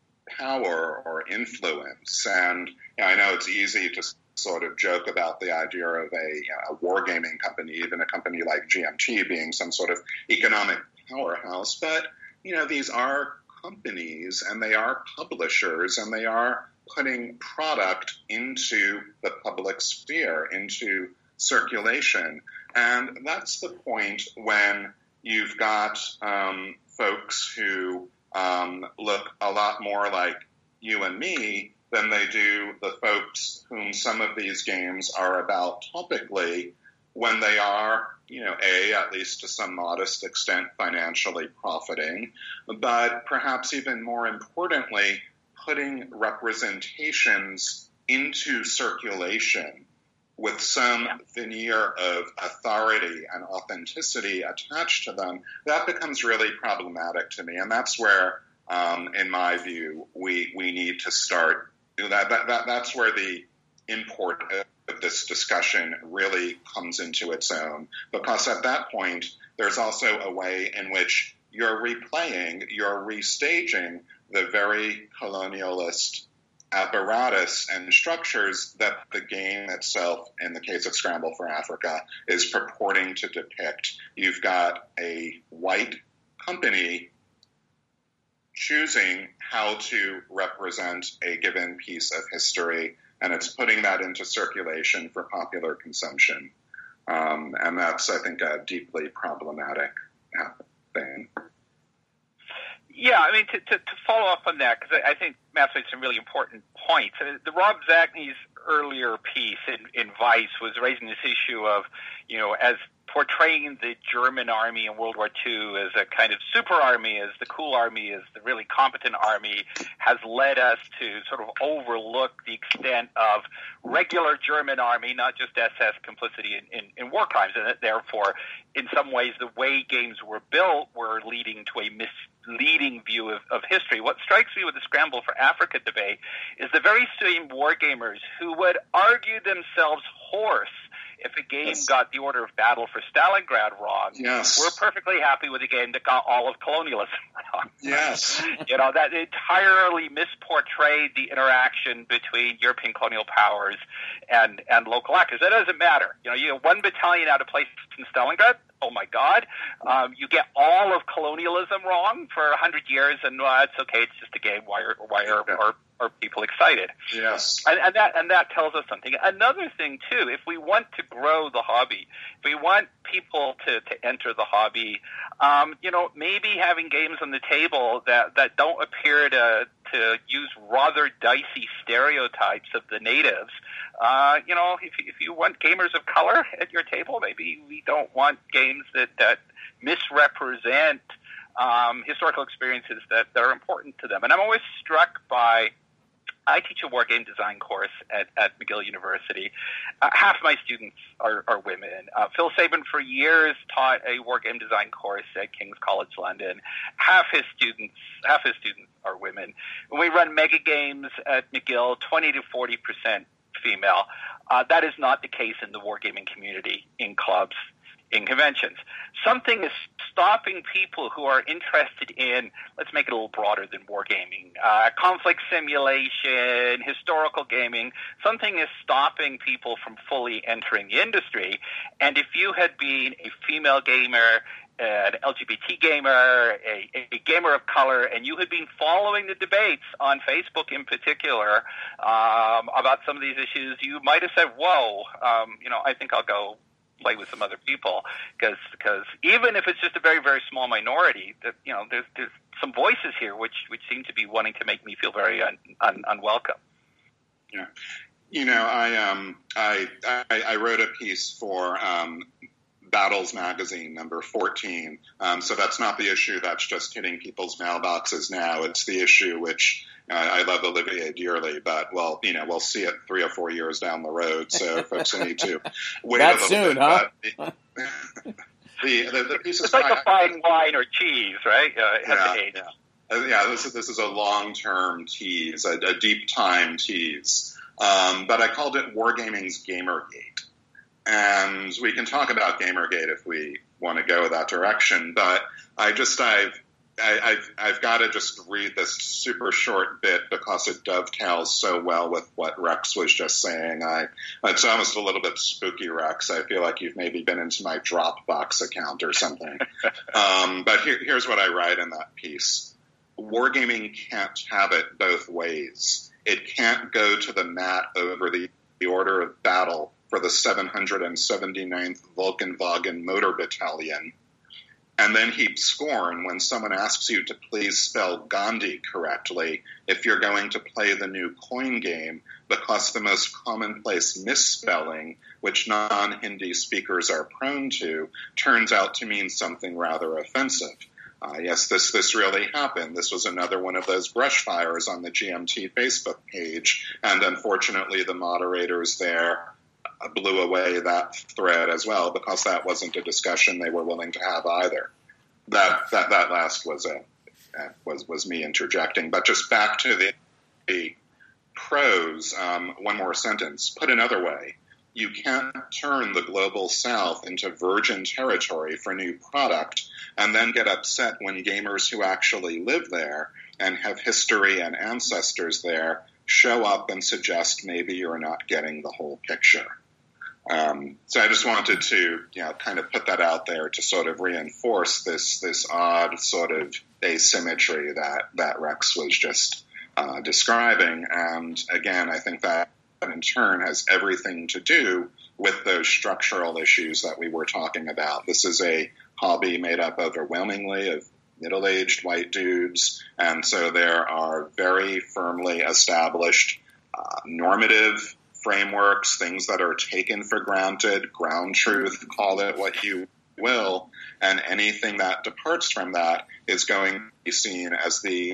power or influence, and, you know, I know it's easy to sort of joke about the idea of a, you know, a wargaming company, even a company like G M T being some sort of economic powerhouse, but, you know, these are companies, and they are publishers, and they are putting product into the public sphere, into circulation. And that's the point when you've got um, folks who um, look a lot more like you and me than they do the folks whom some of these games are about topically, when they are, you know, A, at least to some modest extent, financially profiting, but perhaps even more importantly, putting representations into circulation with some yeah. veneer of authority and authenticity attached to them. That becomes really problematic to me. And that's where, um, in my view, we, we need to start. That, that, that, that's where the import of of this discussion really comes into its own, because at that point, there's also a way in which you're replaying, you're restaging the very colonialist apparatus and structures that the game itself, in the case of Scramble for Africa, is purporting to depict. You've got a white company choosing how to represent a given piece of history, and it's putting that into circulation for popular consumption. Um, and that's, I think, a deeply problematic thing. Yeah, I mean, to, to, to follow up on that, because I, I think Matt's made some really important points. I mean, the Rob Zacny's earlier piece in, in Vice was raising this issue of, you know, as portraying the German army in World War Two as a kind of super army, as the cool army, as the really competent army, has led us to sort of overlook the extent of regular German army, not just S S complicity in, in, in war crimes, and that therefore, in some ways, the way games were built were leading to a misleading view of, of history. What strikes me with the Scramble for Africa debate is the very same wargamers who would argue themselves hoarse if a game yes. got the order of battle for Stalingrad wrong. Yes. We're perfectly happy with a game that got all of colonialism wrong. Yes. You know, that entirely misportrayed the interaction between European colonial powers and, and local actors. That doesn't matter. You know, you have one battalion out of place in Stalingrad. Oh my God. Um, you get all of colonialism wrong for a hundred years, and uh, it's okay. It's just a game. Why are, why are, are, are people excited? Yes. And, and that, and that tells us something. Another thing too, if we want to grow the hobby, if we want people to, to enter the hobby, um, you know, maybe having games on the table that, that don't appear to, to use rather dicey stereotypes of the natives. Uh, you know, if, if you want gamers of color at your table, maybe we don't want games that, that misrepresent um, historical experiences that, that are important to them. And I'm always struck by, I teach a war game design course at, at McGill University. Uh, half my students are, are women. Uh, Phil Sabin for years taught a war game design course at King's College London. Half his students, half his students are women. When we run mega games at McGill, twenty to forty percent female. Uh, that is not the case in the wargaming community, in clubs, in conventions. Something is stopping people who are interested in, let's make it a little broader than wargaming, uh, conflict simulation, historical gaming. Something is stopping people from fully entering the industry. And if you had been a female gamer, an L G B T gamer, a, a gamer of color, and you had been following the debates on Facebook in particular um, about some of these issues, you might have said, whoa, um, you know, I think I'll go play with some other people, because because even if it's just a very, very small minority, that, you know, there's, there's some voices here which, which seem to be wanting to make me feel very un, un, unwelcome. Yeah. You know, I, um, I, I, I wrote a piece for um, Battles Magazine, number fourteen. Um, so that's not the issue that's just hitting people's mailboxes now. It's the issue which uh, I love Olivier dearly, but, well, you know, we'll see it three or four years down the road. So folks will need to wait Not a little soon, bit. huh? But the, the, the piece is It's like I, a fine wine or cheese, right? Uh, it has yeah, to age. yeah. Uh, yeah, this is, this is a long-term tease, a, a deep-time tease. Um, but I called it Wargaming's Gamergate. And we can talk about Gamergate if we want to go that direction. But I just, I've, I, I've, I've got to just read this super short bit because it dovetails so well with what Rex was just saying. I, it's almost a little bit spooky, Rex. I feel like you've maybe been into my Dropbox account or something. um, but here, here's what I write in that piece. Wargaming can't have it both ways. It can't go to the mat over the, the order of battle for the seven hundred seventy-ninth Volkenwagen Motor Battalion, and then heap scorn when someone asks you to please spell Gandhi correctly if you're going to play the new coin game, because the most commonplace misspelling, which non-Hindi speakers are prone to, turns out to mean something rather offensive. Uh, yes, this this really happened. This was another one of those brush fires on the G M T Facebook page, and unfortunately the moderators there blew away that thread as well, because that wasn't a discussion they were willing to have either. That that that last was a was was me interjecting. But just back to the, the pros. Um, one more sentence. Put another way, you can't turn the global South into virgin territory for new product and then get upset when gamers who actually live there and have history and ancestors there show up and suggest maybe you're not getting the whole picture. Um, so I just wanted to, you know, kind of put that out there to sort of reinforce this this odd sort of asymmetry that, that Rex was just uh, describing. And again, I think that in turn has everything to do with those structural issues that we were talking about. This is a hobby made up overwhelmingly of middle-aged white dudes, and so there are very firmly established uh, normative frameworks, things that are taken for granted, ground truth, call it what you will, and anything that departs from that is going to be seen as the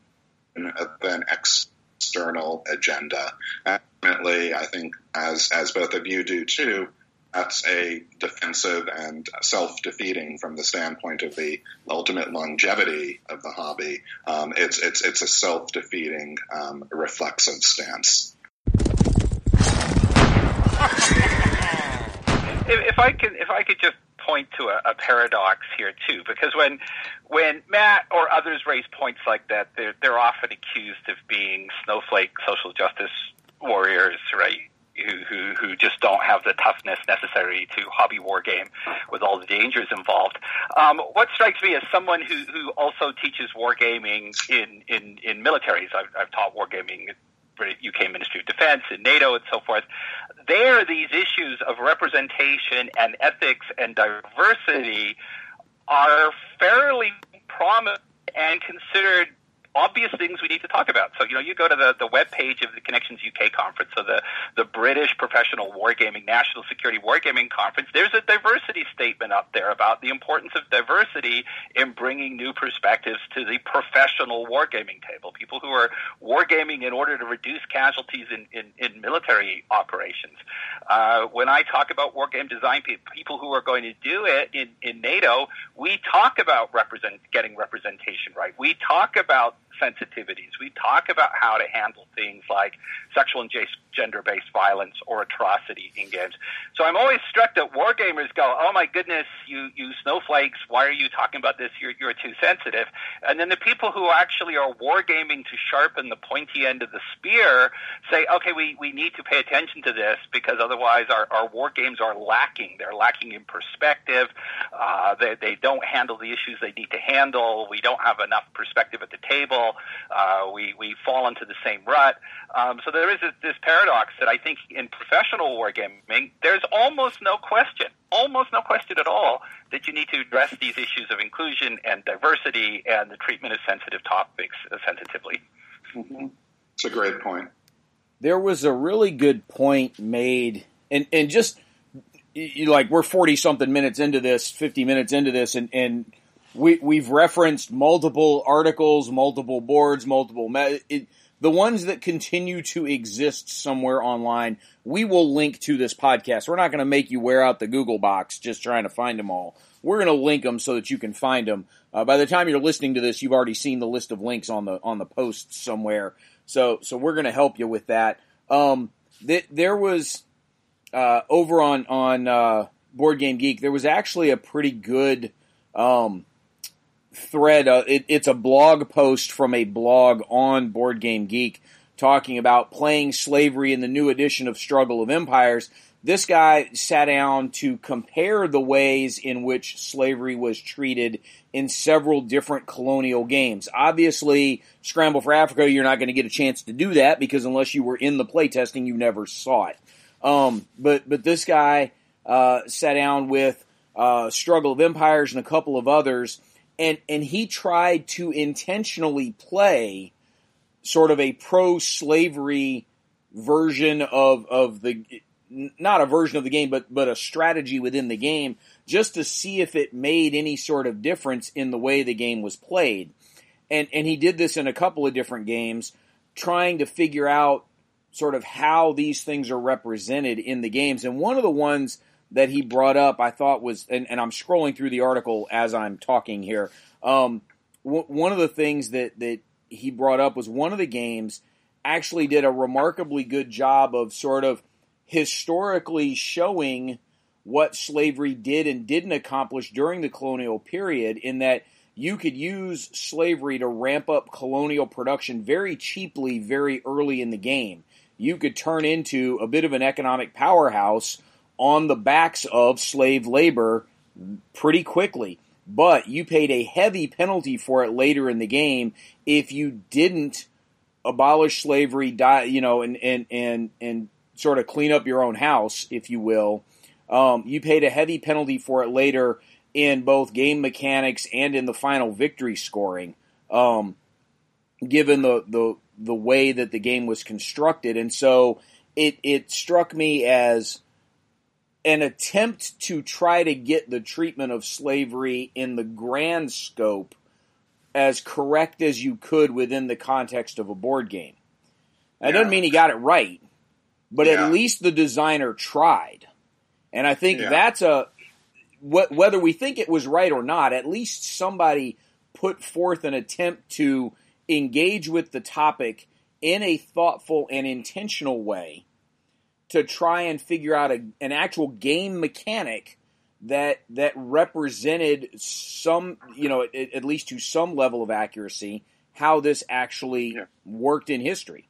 of an external agenda. And ultimately, I think, as as both of you do too, that's a defensive and self-defeating from the standpoint of the ultimate longevity of the hobby. Um, it's it's it's a self-defeating, um, reflexive stance. If I could, if I could just point to a, a paradox here too, because when when Matt or others raise points like that, they're they're often accused of being snowflake social justice warriors, right? Who, who who just don't have the toughness necessary to hobby war game with all the dangers involved. Um, what strikes me as someone who, who also teaches wargaming in, in, in militaries, I've, I've taught wargaming at U K Ministry of Defense and NATO and so forth, there these issues of representation and ethics and diversity are fairly prominent and considered obvious things we need to talk about. So, you know, you go to the, the web page of the Connections U K conference, so the, the British Professional Wargaming, National Security Wargaming Conference, there's a diversity statement up there about the importance of diversity in bringing new perspectives to the professional wargaming table, people who are wargaming in order to reduce casualties in, in, in military operations. Uh, when I talk about wargame design, people who are going to do it in, in NATO, we talk about represent, getting representation right. We talk about sensitivities. We talk about how to handle things like sexual and gender-based violence or atrocity in games. So I'm always struck that wargamers go, oh my goodness, you, you snowflakes, why are you talking about this? You're, you're too sensitive. And then the people who actually are wargaming to sharpen the pointy end of the spear say, okay, we, we need to pay attention to this because otherwise our, our war games are lacking. They're lacking in perspective. Uh, they, they don't handle the issues they need to handle. We don't have enough perspective at the table. Uh, we, we fall into the same rut. Um, so there is a, this paradox that I think in professional wargaming, there's almost no question, almost no question at all that you need to address these issues of inclusion and diversity and the treatment of sensitive topics uh, sensitively. Mm-hmm. It's a great point. There was a really good point made, and, and just you, like we're forty-something minutes into this, fifty minutes into this, and, and We, we've referenced multiple articles, multiple boards, multiple me- it, the ones that continue to exist somewhere online. We will link to this podcast. We're not going to make you wear out the Google box just trying to find them all. We're going to link them so that you can find them. Uh, by the time you're listening to this, you've already seen the list of links on the on the post somewhere. So so we're going to help you with that. Um, th- there was uh, over on on uh, Board Game Geek. There was actually a pretty good. Um, thread. Uh, it, it's a blog post from a blog on Board Game Geek talking about playing slavery in the new edition of Struggle of Empires. This guy sat down to compare the ways in which slavery was treated in several different colonial games. Obviously, Scramble for Africa, you're not going to get a chance to do that because unless you were in the playtesting, you never saw it. Um, but, but this guy uh, sat down with uh, Struggle of Empires and a couple of others. And and he tried to intentionally play sort of a pro-slavery version of of the, not a version of the game, but but a strategy within the game, just to see if it made any sort of difference in the way the game was played. And and he did this in a couple of different games, trying to figure out sort of how these things are represented in the games. And one of the ones that he brought up, I thought was, and, and I'm scrolling through the article as I'm talking here. Um, w- one of the things that, that he brought up was one of the games actually did a remarkably good job of sort of historically showing what slavery did and didn't accomplish during the colonial period, in that you could use slavery to ramp up colonial production very cheaply very early in the game. You could turn into a bit of an economic powerhouse on the backs of slave labor pretty quickly. But you paid a heavy penalty for it later in the game if you didn't abolish slavery, die, you know, and, and, and, and sort of clean up your own house, if you will. Um, you paid a heavy penalty for it later in both game mechanics and in the final victory scoring, um, given the, the, the way that the game was constructed. And so it, it struck me as an attempt to try to get the treatment of slavery in the grand scope as correct as you could within the context of a board game. That yeah. doesn't mean he got it right, but yeah. at least the designer tried. And I think yeah. that's a, wh- whether we think it was right or not, at least somebody put forth an attempt to engage with the topic in a thoughtful and intentional way to try and figure out a, an actual game mechanic that that represented some, you know, at, at least to some level of accuracy, how this actually yeah. worked in history.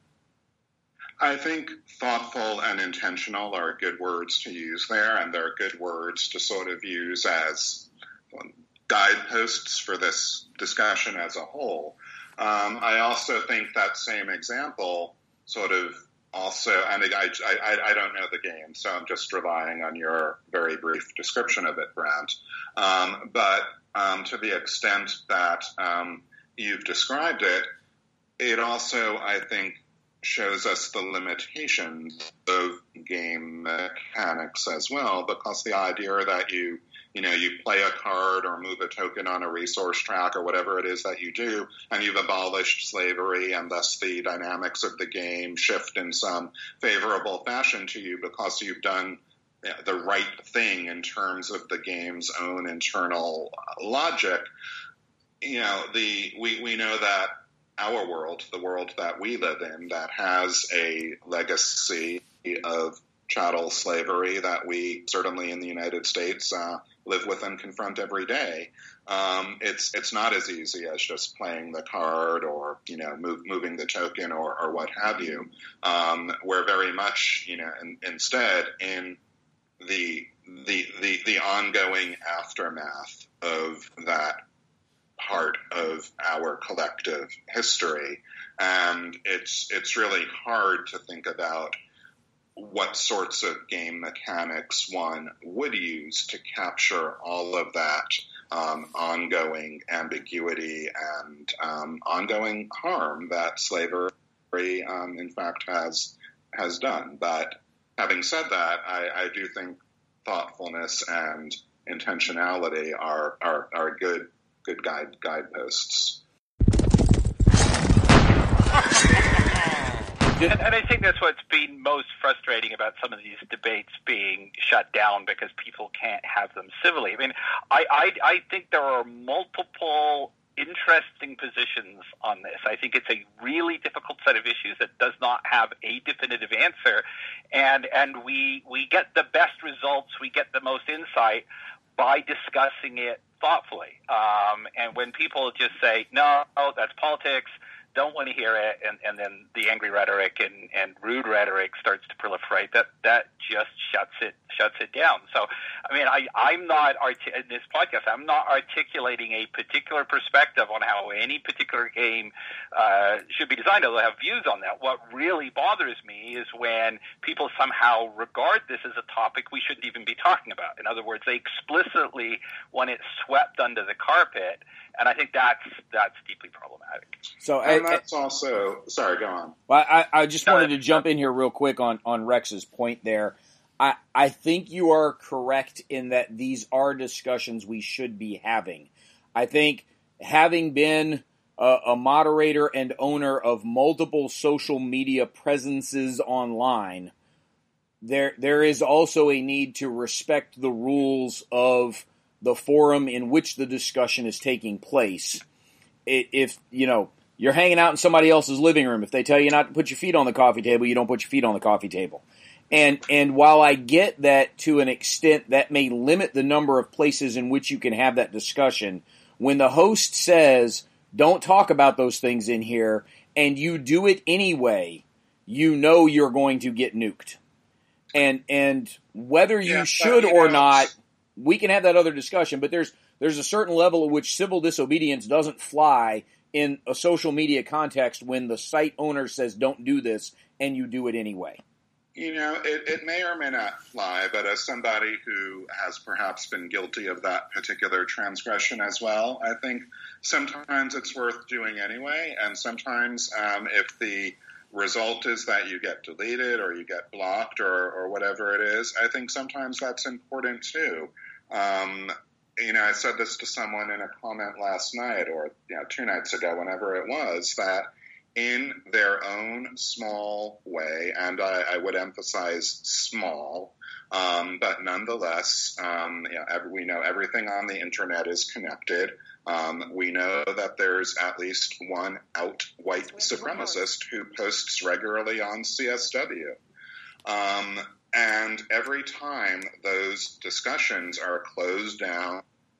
I think thoughtful and intentional are good words to use there, and they're good words to sort of use as guideposts for this discussion as a whole. Um, I also think that same example sort of also, and I, I, I don't know the game, so I'm just relying on your very brief description of it, Brent. Um, but um, to the extent that um, you've described it, it also, I think, shows us the limitations of game mechanics as well, because the idea that you, you know, you play a card or move a token on a resource track or whatever it is that you do, and you've abolished slavery, and thus the dynamics of the game shift in some favorable fashion to you because you've done the right thing in terms of the game's own internal logic. You know, the we, we know that our world, the world that we live in, that has a legacy of chattel slavery that we certainly in the United States uh, live with and confront every day. Um, it's it's not as easy as just playing the card or, you know, move, moving the token or, or what have you. Um, we're very much, you know, in, instead in the the the the ongoing aftermath of that part of our collective history, and it's it's really hard to think about what sorts of game mechanics one would use to capture all of that um, ongoing ambiguity and um, ongoing harm that slavery, um, in fact, has has done. But having said that, I, I do think thoughtfulness and intentionality are are, are good good guide guideposts. And, and I think that's what's been most frustrating about some of these debates being shut down because people can't have them civilly. I mean, I, I, I think there are multiple interesting positions on this. I think it's a really difficult set of issues that does not have a definitive answer, and and we we get the best results, we get the most insight by discussing it thoughtfully. Um, and when people just say, no, that's politics, don't want to hear it, and, and then the angry rhetoric and, and rude rhetoric starts to proliferate, that that just shuts it shuts it down. So, I mean, I, I'm not, arti- in this podcast, I'm not articulating a particular perspective on how any particular game uh, should be designed, although I have views on that. What really bothers me is when people somehow regard this as a topic we shouldn't even be talking about. In other words, they explicitly want it swept under the carpet, and I think that's that's deeply problematic. So, and that's also, sorry, go on. Well, I, I just wanted to jump in here real quick on, on Rex's point there. I, I think you are correct in that these are discussions we should be having. I think having been a, a moderator and owner of multiple social media presences online, there there is also a need to respect the rules of the forum in which the discussion is taking place. It, if, you know, you're hanging out in somebody else's living room, if they tell you not to put your feet on the coffee table, you don't put your feet on the coffee table. And and while I get that to an extent, that may limit the number of places in which you can have that discussion, when the host says, don't talk about those things in here, and you do it anyway, you know you're going to get nuked. And and whether you yeah, should you or know, not, we can have that other discussion, but there's there's a certain level at which civil disobedience doesn't fly in a social media context when the site owner says don't do this, and you do it anyway. You know, it, it may or may not fly, but as somebody who has perhaps been guilty of that particular transgression as well, I think sometimes it's worth doing anyway, and sometimes um, if the result is that you get deleted or you get blocked or, or whatever it is, I think sometimes that's important too. Um, you know, I said this to someone in a comment last night or you know, two nights ago, whenever it was, that in their own small way, and I, I would emphasize small, um, but nonetheless, um, you know, every, we know everything on the internet is connected. Um, we know that there's at least one out white supremacist who posts regularly on C S W. Um, and every time those discussions are closed down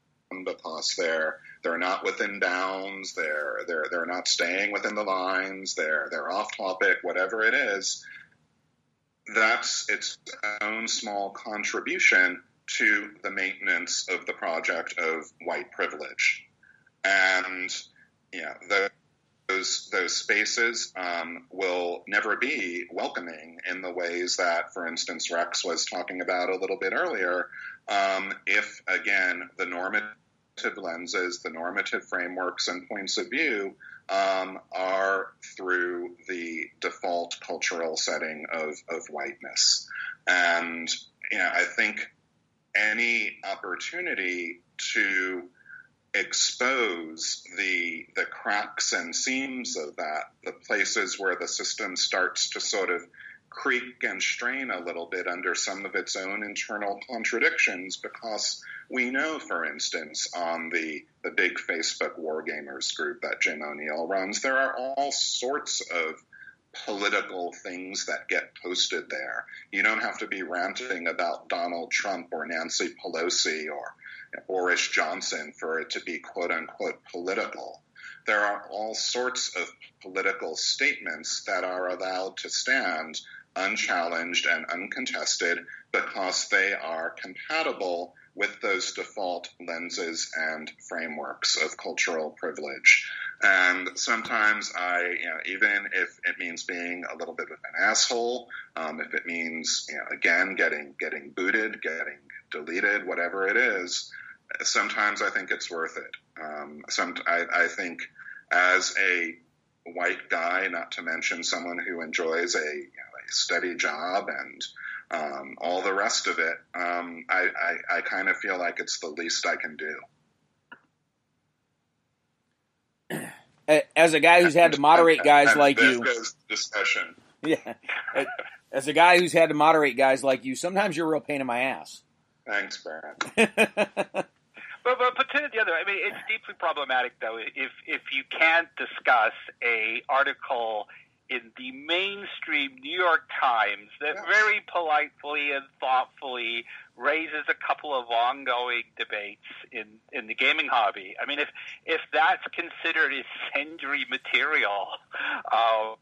because they're they're not within bounds, they're they're they're not staying within the lines, they're they're off topic, whatever it is, that's its own small contribution to the maintenance of the project of white privilege. And yeah, the, those those spaces um, will never be welcoming in the ways that, for instance, Rex was talking about a little bit earlier. Um, if again the normative lenses, the normative frameworks and points of view um, are through the default cultural setting of, of whiteness. And, you know, I think any opportunity to expose the the cracks and seams of that, the places where the system starts to sort of creak and strain a little bit under some of its own internal contradictions, because we know, for instance, on the, the big Facebook Wargamers group that Jim O'Neill runs, there are all sorts of political things that get posted there. You don't have to be ranting about Donald Trump or Nancy Pelosi or Boris Johnson for it to be quote-unquote political. There are all sorts of political statements that are allowed to stand unchallenged and uncontested because they are compatible with those default lenses and frameworks of cultural privilege. And sometimes I, you know, even if it means being a little bit of an asshole, um, if it means, you know, again, getting getting booted, getting deleted, whatever it is, sometimes I think it's worth it. Um, some, I, I think as a white guy, not to mention someone who enjoys a, you know, a steady job and um, all the rest of it, um, I, I, I kind of feel like it's the least I can do. As a guy who's had to moderate guys and like this you, goes to discussion. Yeah, as a guy who's had to moderate guys like you, sometimes you're a real pain in my ass. Thanks, Brad. But, but put it the other way, I mean, it's deeply problematic, though, if if you can't discuss a article in the mainstream New York Times that yes. very politely and thoughtfully raises a couple of ongoing debates in, in the gaming hobby. I mean, if if that's considered incendiary material uh,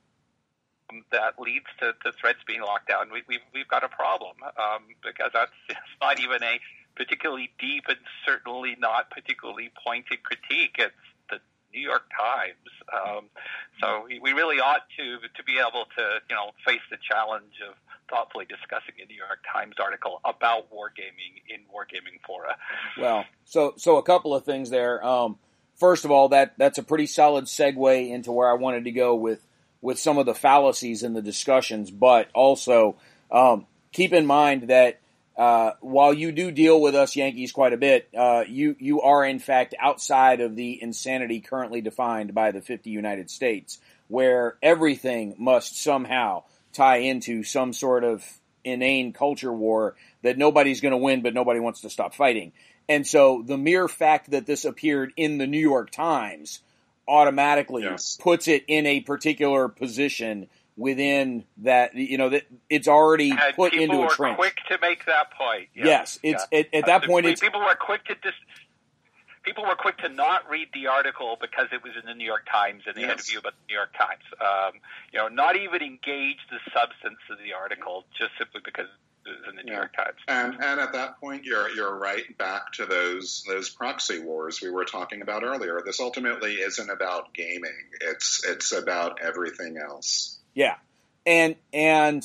that leads to, to threads being locked down, we, we've, we've got a problem, um, because that's it's not even a particularly deep and certainly not particularly pointed critique. It's the New York Times. Um, so we, we really ought to to be able to, you know, face the challenge of thoughtfully discussing a New York Times article about wargaming in Wargaming Fora. Well, so so a couple of things there. Um, first of all, that that's a pretty solid segue into where I wanted to go with, with some of the fallacies in the discussions, but also um, keep in mind that Uh, while you do deal with us Yankees quite a bit, uh, you, you are in fact outside of the insanity currently defined by the fifty United States, where everything must somehow tie into some sort of inane culture war that nobody's going to win, but nobody wants to stop fighting. And so the mere fact that this appeared in the New York Times automatically yes. puts it in a particular position within that, you know, that it's already and put into a trend. People were quick to make that point. Yeah. Yes, it's yeah. at, at that uh, point. It's, people were quick to dis- people were quick to not read the article because it was in the New York Times and they yes. had to view about the New York Times. Um, you know, not even engage the substance of the article just simply because it was in the New yeah. York Times. And and at that point, you're you're right back to those those proxy wars we were talking about earlier. This ultimately isn't about gaming. It's it's about everything else. Yeah, and and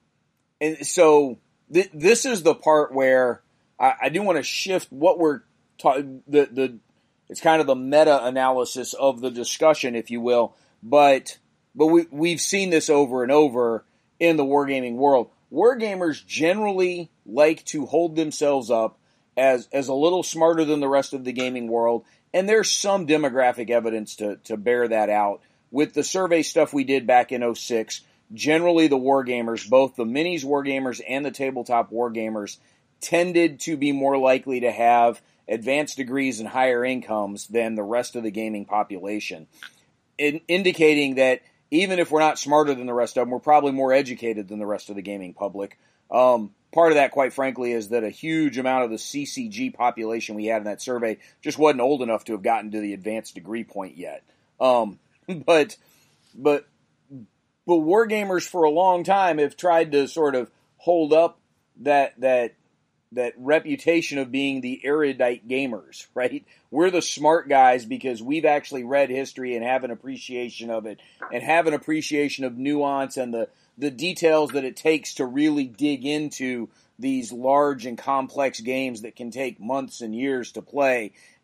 and so th- this is the part where I, I do want to shift what we're ta- the the it's kind of the meta analysis of the discussion, if you will. But but we we've seen this over and over in the wargaming world. Wargamers generally like to hold themselves up as as a little smarter than the rest of the gaming world, and there's some demographic evidence to to bear that out. With the survey stuff we did back in oh six, generally the wargamers, both the minis wargamers and the tabletop wargamers, tended to be more likely to have advanced degrees and higher incomes than the rest of the gaming population, in, indicating that even if we're not smarter than the rest of them, we're probably more educated than the rest of the gaming public. Um, part of that, quite frankly, is that a huge amount of the C C G population we had in that survey just wasn't old enough to have gotten to the advanced degree point yet. Um, But, but, but wargamers for a long time have tried to sort of hold up that, that, that reputation of being the erudite gamers, right? We're the smart guys because we've actually read history and have an appreciation of it and have an appreciation of nuance and the, the details that it takes to really dig into these large and complex games that can take months and years to play.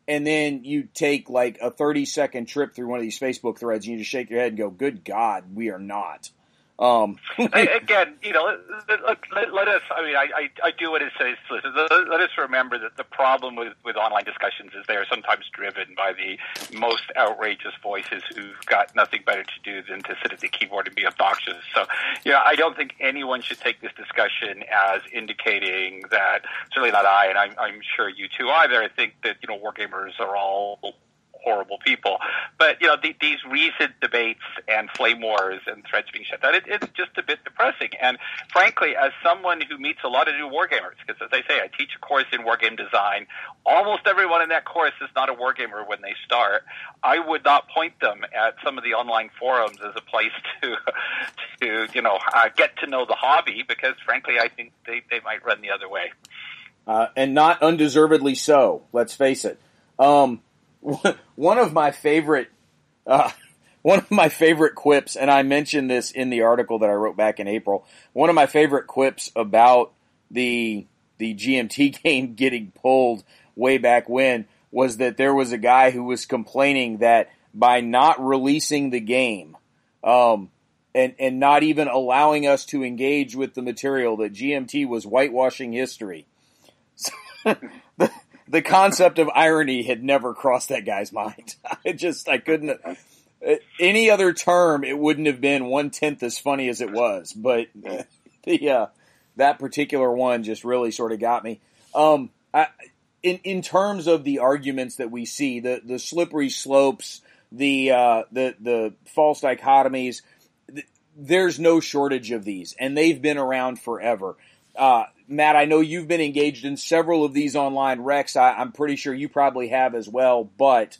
and then you take like a thirty second trip through one of these Facebook threads and you just shake your head and go, good God, we are not. Um, Again, you know, let, let, let us, I mean, I, I, I do what it says. Let, let us remember that the problem with, with online discussions is they are sometimes driven by the most outrageous voices who've got nothing better to do than to sit at the keyboard and be obnoxious. So, you know, I don't think anyone should take this discussion as indicating that, certainly not I, and I'm, I'm sure you too either, I think that, you know, wargamers are all horrible people. But, you know, the, these recent debates and flame wars and threads being shut down, it, it's just a bit depressing. And frankly, as someone who meets a lot of new wargamers, because as I say, I teach a course in wargame design, almost everyone in that course is not a wargamer when they start. I would not point them at some of the online forums as a place to, to you know, uh, get to know the hobby, because frankly, I think they, they might run the other way. Uh, and not undeservedly so, let's face it. Um, One of my favorite, uh, one of my favorite quips, and I mentioned this in the article that I wrote back in April. One of my favorite quips about the the G M T game getting pulled way back when was that there was a guy who was complaining that by not releasing the game, um, and and not even allowing us to engage with the material, that G M T was whitewashing history. the, The concept of irony had never crossed that guy's mind. I just, I couldn't, any other term, it wouldn't have been one-tenth as funny as it was. But the, uh, that particular one just really sort of got me. Um, I, in, in terms of the arguments that we see, the, the slippery slopes, the, uh, the, the false dichotomies, th- there's no shortage of these, and they've been around forever. Uh, Matt, I know you've been engaged in several of these online wrecks. I, I'm pretty sure you probably have as well, but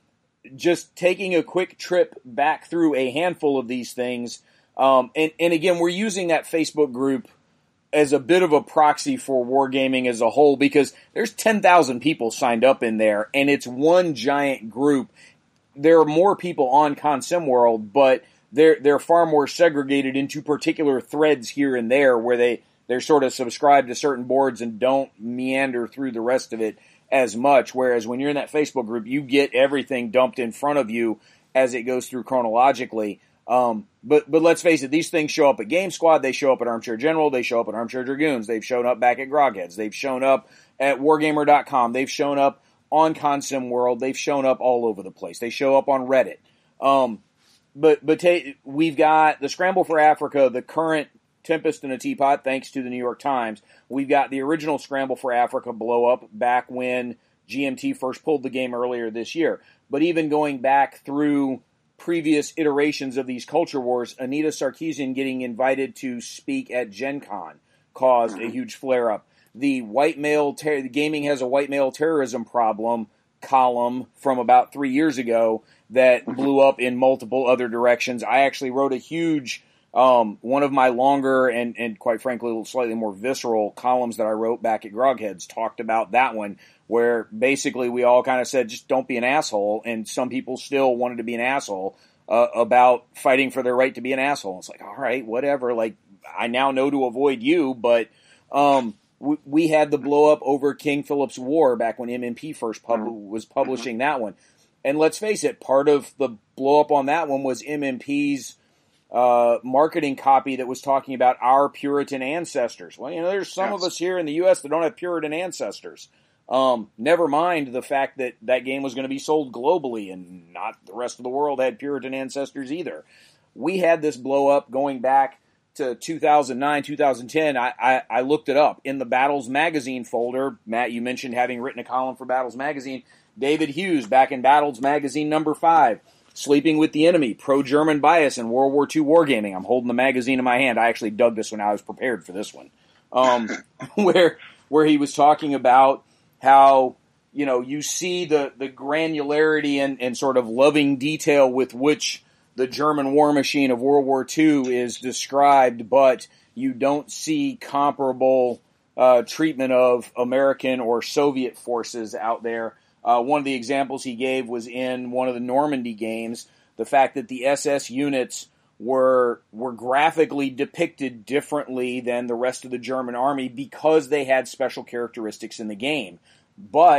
just taking a quick trip back through a handful of these things, um, and, and again, we're using that Facebook group as a bit of a proxy for wargaming as a whole, because there's ten thousand people signed up in there, and it's one giant group. There are more people on ConSimWorld, but they're, they're far more segregated into particular threads here and there where they, they're sort of subscribed to certain boards and don't meander through the rest of it as much. Whereas when you're in that Facebook group, you get everything dumped in front of you as it goes through chronologically. Um, but, but let's face it, these things show up at Game Squad, they show up at Armchair General, they show up at Armchair Dragoons, they've shown up back at Grogheads, they've shown up at Wargamer dot com, they've shown up on ConSimWorld, they've shown up all over the place. They show up on Reddit. Um, but, but ta- we've got the Scramble for Africa, the current Tempest in a Teapot, thanks to the New York Times. We've got the original Scramble for Africa blow up back when G M T first pulled the game earlier this year. But even going back through previous iterations of these culture wars, Anita Sarkeesian getting invited to speak at Gen Con caused a huge flare-up. The white male ter- gaming has a white male terrorism problem column from about three years ago that blew up in multiple other directions. I actually wrote a huge Um, one of my longer and, and quite frankly, slightly more visceral columns that I wrote back at Grogheads talked about that one, where basically we all kind of said, just don't be an asshole. And some people still wanted to be an asshole, uh, about fighting for their right to be an asshole. It's like, all right, whatever. Like, I now know to avoid you, but, um, we, we had the blow up over King Philip's War back when M M P first pub- was publishing that one. And let's face it, part of the blow up on that one was M M P's Uh, marketing copy that was talking about our Puritan ancestors. Well, you know, there's some yes. of us here in the U S that don't have Puritan ancestors. Um, never mind the fact that that game was going to be sold globally and not the rest of the world had Puritan ancestors either. We had this blow up going back to two thousand nine, two thousand ten. I, I, I looked it up in the Battles Magazine folder. Matt, you mentioned having written a column for Battles Magazine. David Hughes back in Battles Magazine number five. Sleeping with the Enemy, pro-German bias in World War Two wargaming. I'm holding the magazine in my hand. I actually dug this one. I was prepared for this one. Um, where where he was talking about how, you know, you see the, the granularity and, and sort of loving detail with which the German war machine of World War Two is described, but you don't see comparable uh, treatment of American or Soviet forces out there. Uh, one of the examples he gave was in one of the Normandy games, the fact that the S S units were were graphically depicted differently than the rest of the German army because they had special characteristics in the game. But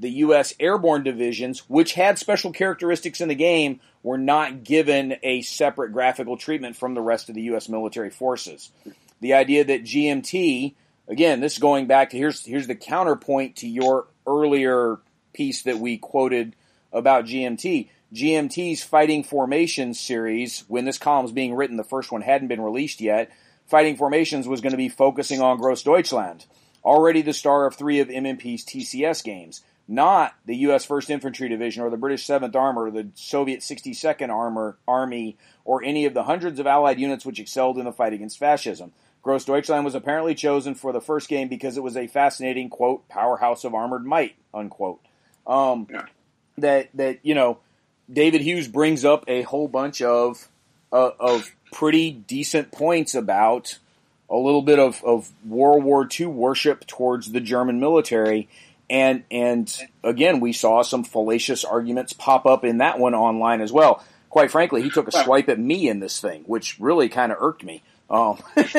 the U S airborne divisions, which had special characteristics in the game, were not given a separate graphical treatment from the rest of the U S military forces. The idea that G M T, again, this is going back to, here's, here's the counterpoint to your earlier piece that we quoted about G M T. G M T's Fighting Formations series, when this column was being written, the first one hadn't been released yet. Fighting Formations was going to be focusing on Grossdeutschland, already the star of three of M M P's T C S games, not the U S first Infantry Division or the British seventh Armor or the Soviet sixty-second Armor Army or any of the hundreds of Allied units which excelled in the fight against fascism. Grossdeutschland was apparently chosen for the first game because it was a fascinating, quote, powerhouse of armored might, unquote. Um, yeah. That, that, you know, David Hughes brings up a whole bunch of, uh, of pretty decent points about a little bit of, of World War Two worship towards the German military. And, and again, we saw some fallacious arguments pop up in that one online as well. Quite frankly, he took a swipe at me in this thing, which really kind of irked me. Um,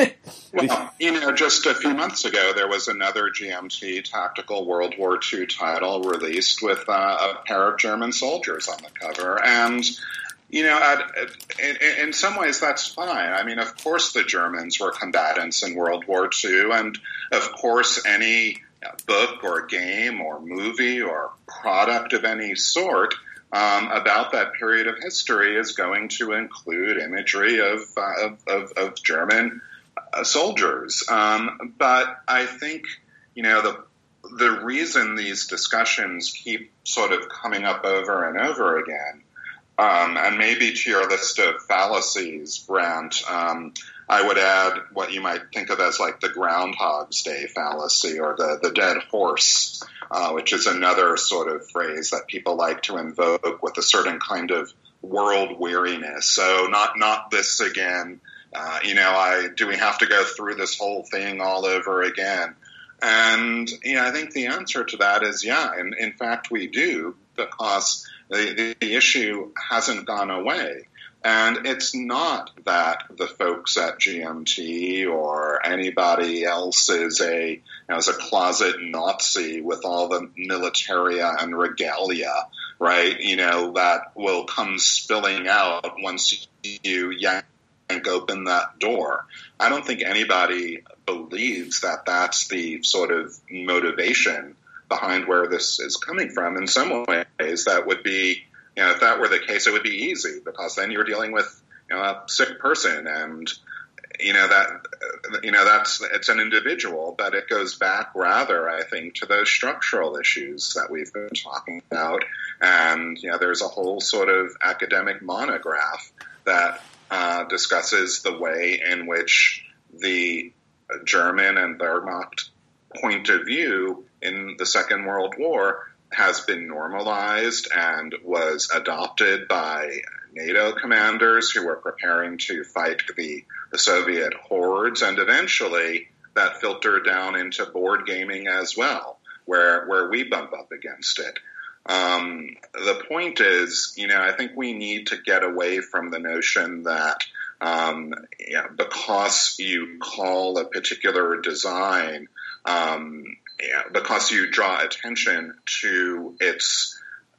well, you know, just a few months ago, there was another G M T tactical World War Two title released with uh, a pair of German soldiers on the cover. And, you know, at, in, in some ways, that's fine. I mean, of course the Germans were combatants in World War Two, and of course any book or game or movie or product of any sort Um, about that period of history is going to include imagery of uh, of, of, of German uh, soldiers. Um, but I think, you know, the the reason these discussions keep sort of coming up over and over again, um, and maybe to your list of fallacies, Brent, um, I would add what you might think of as like the Groundhog's Day fallacy or the, the dead horse, uh, which is another sort of phrase that people like to invoke with a certain kind of world weariness. So not not this again. Uh, you know, I do we have to go through this whole thing all over again? And you know, I think the answer to that is yeah. And in fact, we do, because the, the issue hasn't gone away. And it's not that the folks at G M T or anybody else is a, you know, is a closet Nazi with all the militaria and regalia, right? You know, that will come spilling out once you yank open that door. I don't think anybody believes that that's the sort of motivation behind where this is coming from. In some ways, that would be, you know, if that were the case, it would be easy, because then you're dealing with, you know, a sick person, and you know that, you know, that's it's an individual, but it goes back rather, I think, to those structural issues that we've been talking about. And you know, there's a whole sort of academic monograph that uh, discusses the way in which the German and Wehrmacht point of view in the Second World War has been normalized and was adopted by NATO commanders who were preparing to fight the, the Soviet hordes, and eventually that filtered down into board gaming as well, where where we bump up against it. Um, the point is, you know, I think we need to get away from the notion that um, you know, because you call a particular design um, Yeah, because you draw attention to its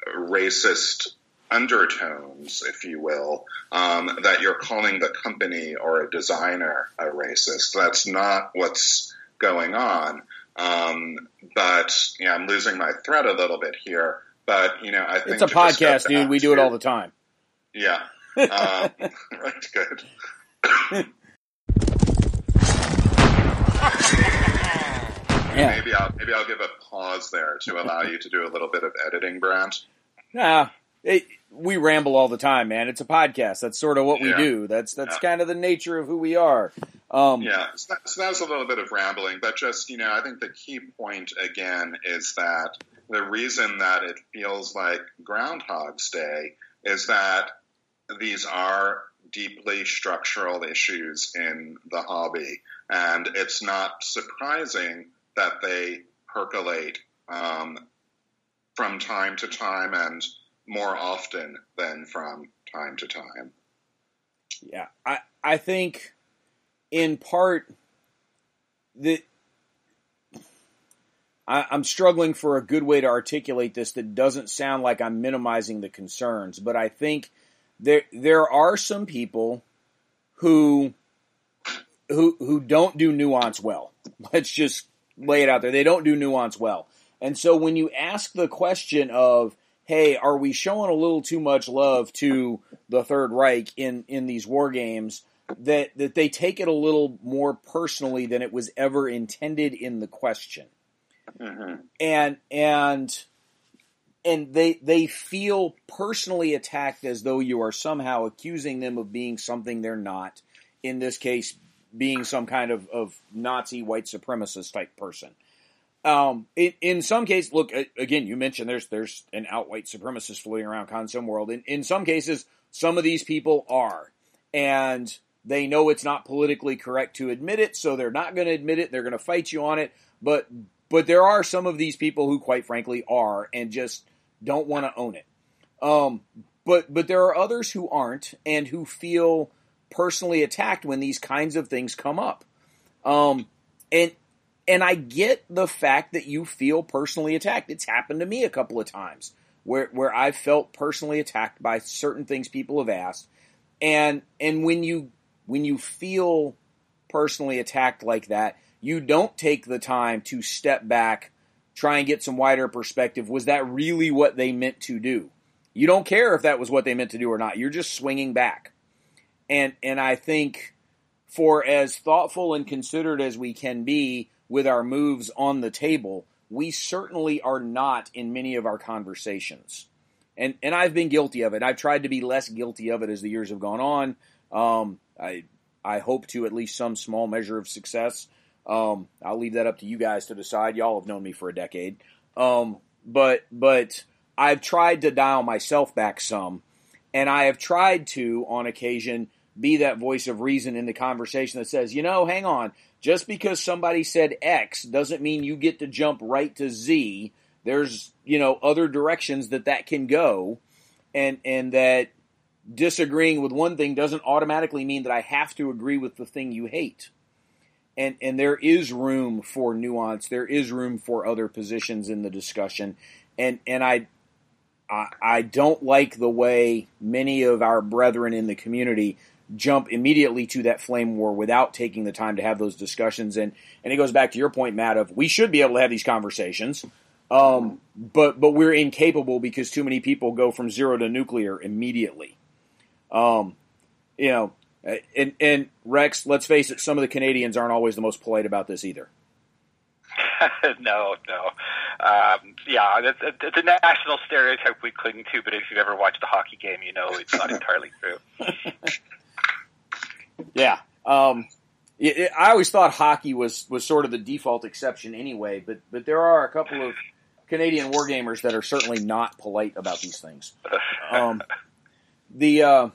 racist undertones, if you will, um, that you're calling the company or a designer a racist. That's not what's going on. Um, but, yeah, I'm losing my thread a little bit here. But, you know, I think it's a podcast, dude. We do it all the time. Yeah. Um, right, good. Yeah. Maybe I'll maybe I'll give a pause there to allow you to do a little bit of editing, Brant. Nah, it, we ramble all the time, man. It's a podcast. That's sort of what we yeah. do. That's that's yeah. kind of the nature of who we are. Um, yeah, so that, so that was a little bit of rambling, but just, you know, I think the key point again is that the reason that it feels like Groundhog's Day is that these are deeply structural issues in the hobby, and it's not surprising that they percolate um, from time to time, and more often than from time to time. Yeah, I, I think in part that I, I'm struggling for a good way to articulate this that doesn't sound like I'm minimizing the concerns, but I think there there are some people who who who don't do nuance well. Let's just lay it out there. They don't do nuance well. And so when you ask the question of, hey, are we showing a little too much love to the Third Reich in, in these war games, that, that they take it a little more personally than it was ever intended in the question. Mm-hmm. And and and they they feel personally attacked as though you are somehow accusing them of being something they're not. In this case, being some kind of, of Nazi white supremacist type person. Um, in, in some cases, look, again, you mentioned there's there's an out white supremacist floating around Consim World. In, in some cases, some of these people are. And they know it's not politically correct to admit it, so they're not going to admit it. They're going to fight you on it. But but there are some of these people who, quite frankly, are and just don't want to own it. Um, but but there are others who aren't and who feel personally attacked when these kinds of things come up. Um, and and I get the fact that you feel personally attacked. It's happened to me a couple of times where where I've felt personally attacked by certain things people have asked. And and when you when you feel personally attacked like that, you don't take the time to step back, try and get some wider perspective. Was that really what they meant to do? You don't care if that was what they meant to do or not. You're just swinging back. And and I think for as thoughtful and considered as we can be with our moves on the table, we certainly are not in many of our conversations. And and I've been guilty of it. I've tried to be less guilty of it as the years have gone on. Um, I I hope to at least some small measure of success. Um, I'll leave that up to you guys to decide. Y'all have known me for a decade. Um, but but I've tried to dial myself back some, and I have tried to, on occasion, be that voice of reason in the conversation that says, you know, hang on, just because somebody said X doesn't mean you get to jump right to Z. There's, you know, other directions that that can go, and and that disagreeing with one thing doesn't automatically mean that I have to agree with the thing you hate. And and there is room for nuance. There is room for other positions in the discussion. And and I, I I don't like the way many of our brethren in the community jump immediately to that flame war without taking the time to have those discussions. And and it goes back to your point, Matt, of we should be able to have these conversations. Um, but but we're incapable because too many people go from zero to nuclear immediately. Um, you know, and, and Rex, let's face it, some of the Canadians aren't always the most polite about this either. no, no. Um, yeah, that's, it's a national stereotype we cling to, but if you've ever watched a hockey game, you know it's not entirely true. Yeah. Um, it, it, I always thought hockey was, was sort of the default exception anyway, but, but there are a couple of Canadian wargamers that are certainly not polite about these things. Um, the, uh,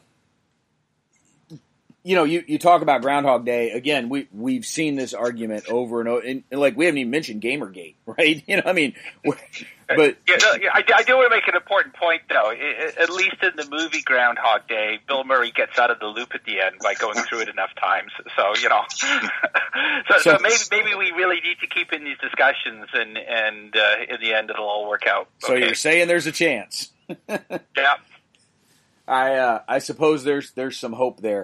you know, you, you talk about Groundhog Day. Again, we, we've seen this argument over and over. And, and like, we haven't even mentioned Gamergate, right? You know, I mean, but. Yeah, no, yeah, I, I do want to make an important point, though. It, at least in the movie Groundhog Day, Bill Murray gets out of the loop at the end by going through it enough times. So, you know. so, so, so maybe maybe we really need to keep in these discussions, and, and uh, in the end, it'll all work out. So okay. You're saying there's a chance. Yeah. I uh, I suppose there's there's some hope there.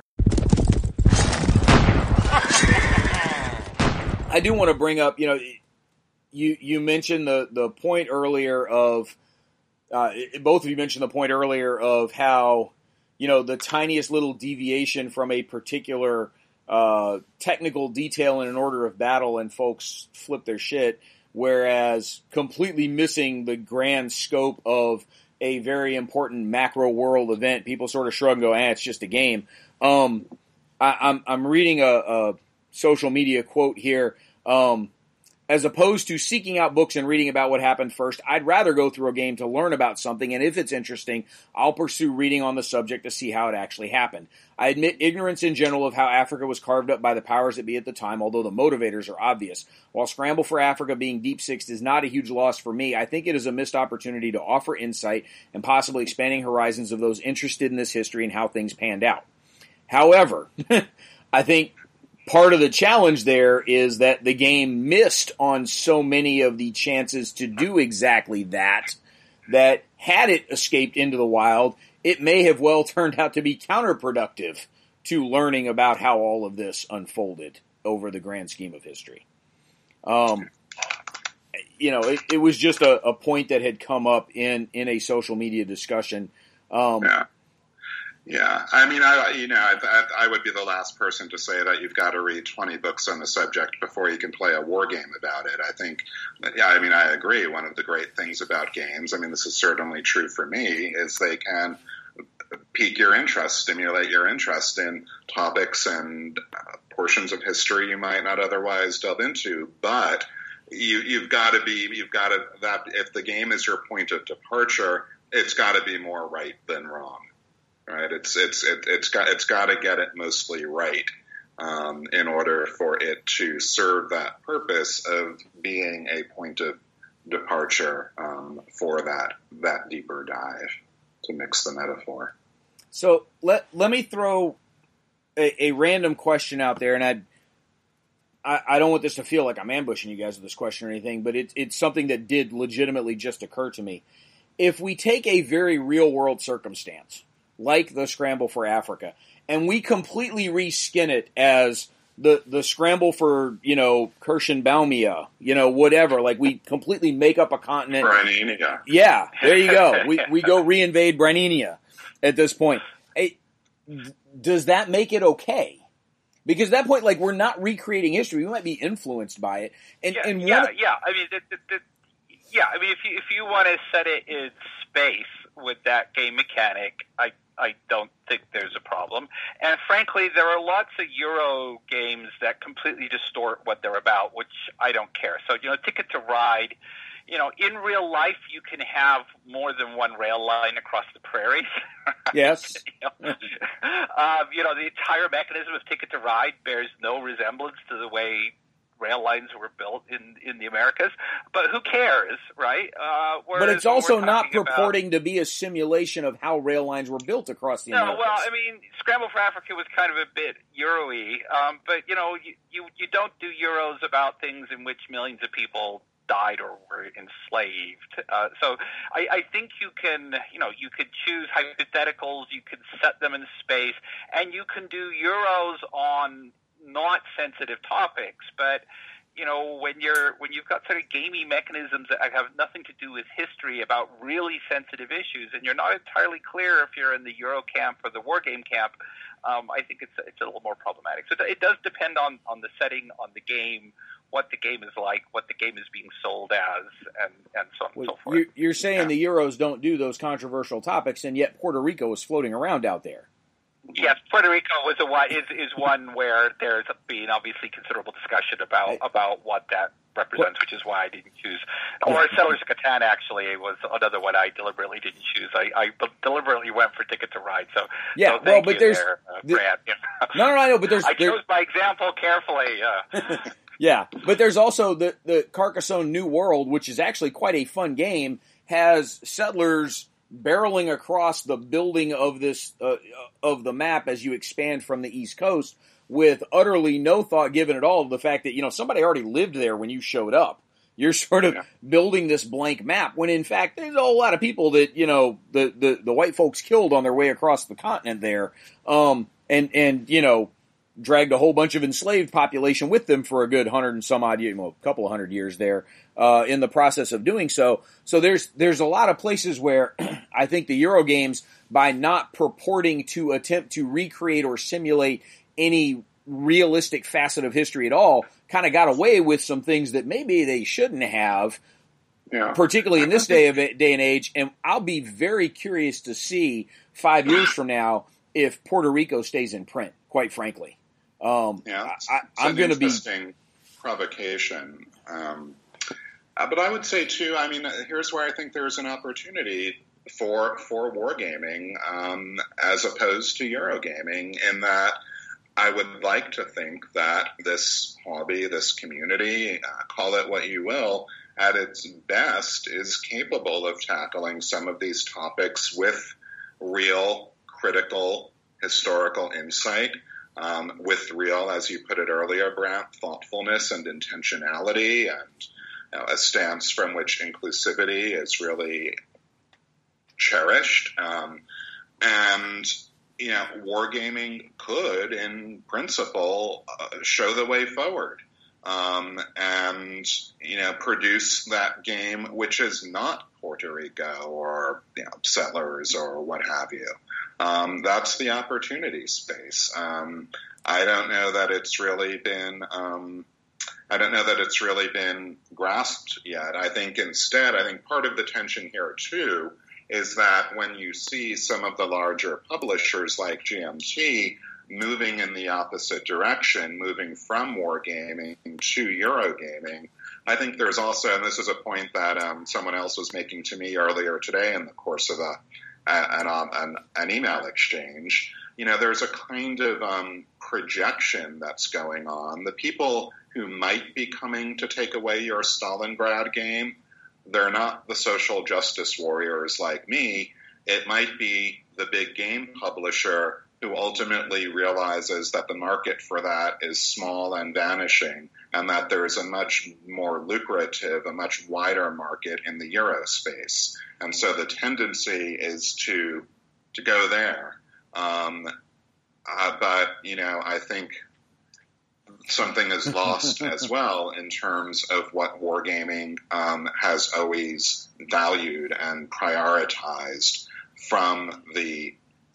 I do want to bring up, you know, you you mentioned the, the point earlier of, uh, both of you mentioned the point earlier of how, you know, the tiniest little deviation from a particular uh, technical detail in an order of battle and folks flip their shit, whereas completely missing the grand scope of a very important macro world event, people sort of shrug and go, eh, it's just a game. Um, I, I'm I'm reading a, a social media quote here. Um, as opposed to seeking out books and reading about what happened first, I'd rather go through a game to learn about something, and if it's interesting, I'll pursue reading on the subject to see how it actually happened. I admit ignorance in general of how Africa was carved up by the powers that be at the time, although the motivators are obvious. While Scramble for Africa being deep sixed is not a huge loss for me, I think it is a missed opportunity to offer insight and possibly expanding horizons of those interested in this history and how things panned out. However, I think part of the challenge there is that the game missed on so many of the chances to do exactly that, that had it escaped into the wild, it may have well turned out to be counterproductive to learning about how all of this unfolded over the grand scheme of history. Um, you know, it, it was just a, a point that had come up in, in a social media discussion. Um, yeah. Yeah. I mean, I, you know, I, I, I would be the last person to say that you've got to read twenty books on the subject before you can play a war game about it. I think, yeah, I mean, I agree. One of the great things about games, I mean, this is certainly true for me, is they can pique your interest, stimulate your interest in topics and uh, portions of history you might not otherwise delve into. But you, you've got to be, you've got to, that if the game is your point of departure, it's got to be more right than wrong. Right, it's it's it, it's got it's got to get it mostly right um, in order for it to serve that purpose of being a point of departure um, for that that deeper dive, to mix the metaphor. So let let me throw a, a random question out there, and I, I I don't want this to feel like I'm ambushing you guys with this question or anything, but it, it's something that did legitimately just occur to me. If we take a very real world circumstance, like the Scramble for Africa, and we completely reskin it as the the scramble for, you know, Kirschenbaumia, you know, whatever. Like, we completely make up a continent. Brynenia. Yeah, there you go. We we go reinvade Brynenia at this point. Hey, does that make it okay? Because at that point, like, we're not recreating history. We might be influenced by it. And, yeah, and yeah, one, yeah. I mean, the, the, the, yeah. I mean, if you if you want to set it in space with that game mechanic, I. I don't think there's a problem. And frankly, there are lots of Euro games that completely distort what they're about, which I don't care. So, you know, Ticket to Ride, you know, in real life, you can have more than one rail line across the prairies. Yes. you, know? um, you know, the entire mechanism of Ticket to Ride bears no resemblance to the way rail lines were built in, in the Americas, but who cares, right? Uh, but it's also not purporting about, to be a simulation of how rail lines were built across the no, Americas. Well, I mean, Scramble for Africa was kind of a bit Euro-y, um, but, you know, you, you, you don't do Euros about things in which millions of people died or were enslaved. Uh, so I, I think you can, you know, you could choose hypotheticals, you could set them in space, and you can do Euros on not sensitive topics, but you know, when you're when you've got sort of gamey mechanisms that have nothing to do with history about really sensitive issues, and you're not entirely clear if you're in the Euro camp or the war game camp, um, I think it's it's a little more problematic. So it does depend on, on the setting, on the game, what the game is like, what the game is being sold as, and, and so on well, and so forth. You're, you're saying yeah. the Euros don't do those controversial topics, and yet Puerto Rico is floating around out there. Yes, Puerto Rico was a is is one where there's been obviously considerable discussion about I, about what that represents, which is why I didn't choose. Or Settlers of Catan actually was another one I deliberately didn't choose. I, I deliberately went for Ticket to Ride. So yeah, so well, but there's there, uh, the, Grant. no, no, I know, but there's I there, chose my example carefully. Uh. Yeah, but there's also the the Carcassonne New World, which is actually quite a fun game. Has settlers barreling across the building of this uh, of the map as you expand from the East Coast, with utterly no thought given at all to the fact that, you know, somebody already lived there when you showed up. You're sort of yeah. building this blank map when in fact there's a whole lot of people that, you know, the, the, the white folks killed on their way across the continent there. Um, and, and, you know, dragged a whole bunch of enslaved population with them for a good hundred and some odd years, well, a couple of hundred years there, uh, in the process of doing so. So there's, there's a lot of places where I think the Euro games, by not purporting to attempt to recreate or simulate any realistic facet of history at all, kind of got away with some things that maybe they shouldn't have, yeah. particularly in this day of day and age. And I'll be very curious to see five years from now if Puerto Rico stays in print, quite frankly. Um, yeah, I, I'm going to be interesting provocation. Um, uh, but I would say too, I mean, here's where I think there's an opportunity for, for wargaming, um, as opposed to Eurogaming, in that I would like to think that this hobby, this community, uh, call it what you will, at its best is capable of tackling some of these topics with real critical historical insight. um, with real, as you put it earlier, Brant, thoughtfulness and intentionality, and you know, a stance from which inclusivity is really cherished. Um, and, you know, wargaming could, in principle, uh, show the way forward. Um, and, you know, produce that game which is not Puerto Rico or, you know, Settlers or what have you. Um, that's the opportunity space. Um, I don't know that it's really been, um, I don't know that it's really been grasped yet. I think instead, I think part of the tension here too is that when you see some of the larger publishers like G M T moving in the opposite direction, moving from wargaming to Eurogaming, I think there's also, and this is a point that um, someone else was making to me earlier today in the course of a, an, an, an email exchange, you know, there's a kind of um, projection that's going on. The people who might be coming to take away your Stalingrad game, they're not the social justice warriors like me. It might be the big game publisher who ultimately realizes that the market for that is small and vanishing, and that there is a much more lucrative, a much wider market in the Euro space. And so the tendency is to to go there. Um, uh, but, you know, I think something is lost as well in terms of what wargaming um, has always valued and prioritized from the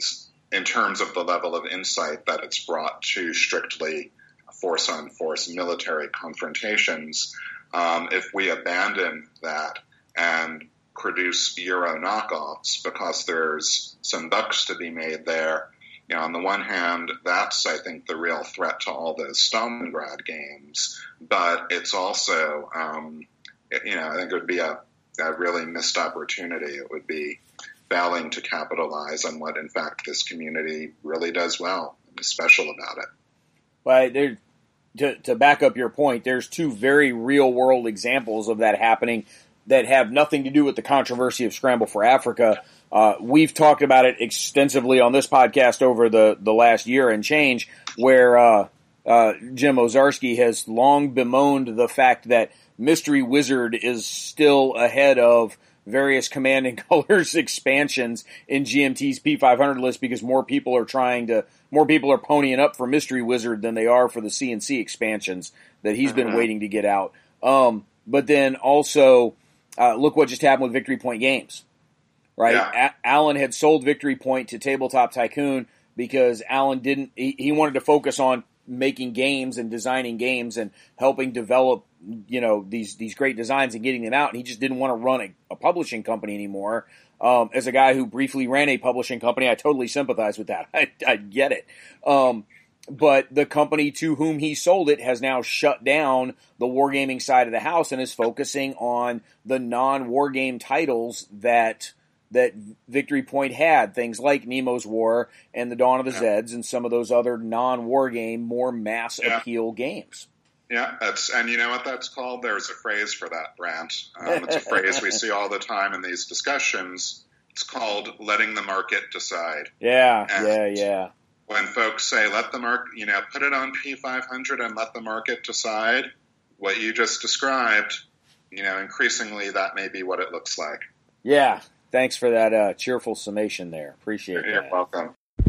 in terms of the level of insight that it's brought to strictly force-on-force military confrontations. Um, if we abandon that and produce Euro knockoffs because there's some bucks to be made there, you know, on the one hand, that's, I think, the real threat to all those Stalingrad games. But it's also, um, you know, I think it would be a, a really missed opportunity. It would be failing to capitalize on what, in fact, this community really does well and is special about it. Well, there, to, to back up your point, there's two very real-world examples of that happening that have nothing to do with the controversy of Scramble for Africa. Uh, we've talked about it extensively on this podcast over the, the last year and change, where uh, uh, Jim Ozarski has long bemoaned the fact that Mystery Wizard is still ahead of various Command and Colors expansions in G M T's P five hundred list because more people are trying to, more people are ponying up for Mystery Wizard than they are for the C N C expansions that he's been waiting to get out. Um, but then also, uh, look what just happened with Victory Point Games, right? Yeah. A- Alan had sold Victory Point to Tabletop Tycoon because Alan didn't, he, he wanted to focus on making games and designing games and helping develop, you know, these, these great designs and getting them out. And he just didn't want to run a, a publishing company anymore. Um, as a guy who briefly ran a publishing company, I totally sympathize with that. I, I get it. Um, but the company to whom he sold it has now shut down the wargaming side of the house and is focusing on the non-wargame titles that that Victory Point had, things like Nemo's War and the Dawn of the yeah. Zeds and some of those other non-war game, more mass yeah. appeal games. Yeah, that's, and you know what that's called? There's a phrase for that, Brant. Um, it's a phrase we see all the time in these discussions. It's called letting the market decide. Yeah, and yeah, yeah. When folks say, let the market, you know, put it on P five hundred and let the market decide, what you just described, you know, increasingly that may be what it looks like. Yeah. Thanks for that uh, cheerful summation there. Appreciate You're that. You're welcome.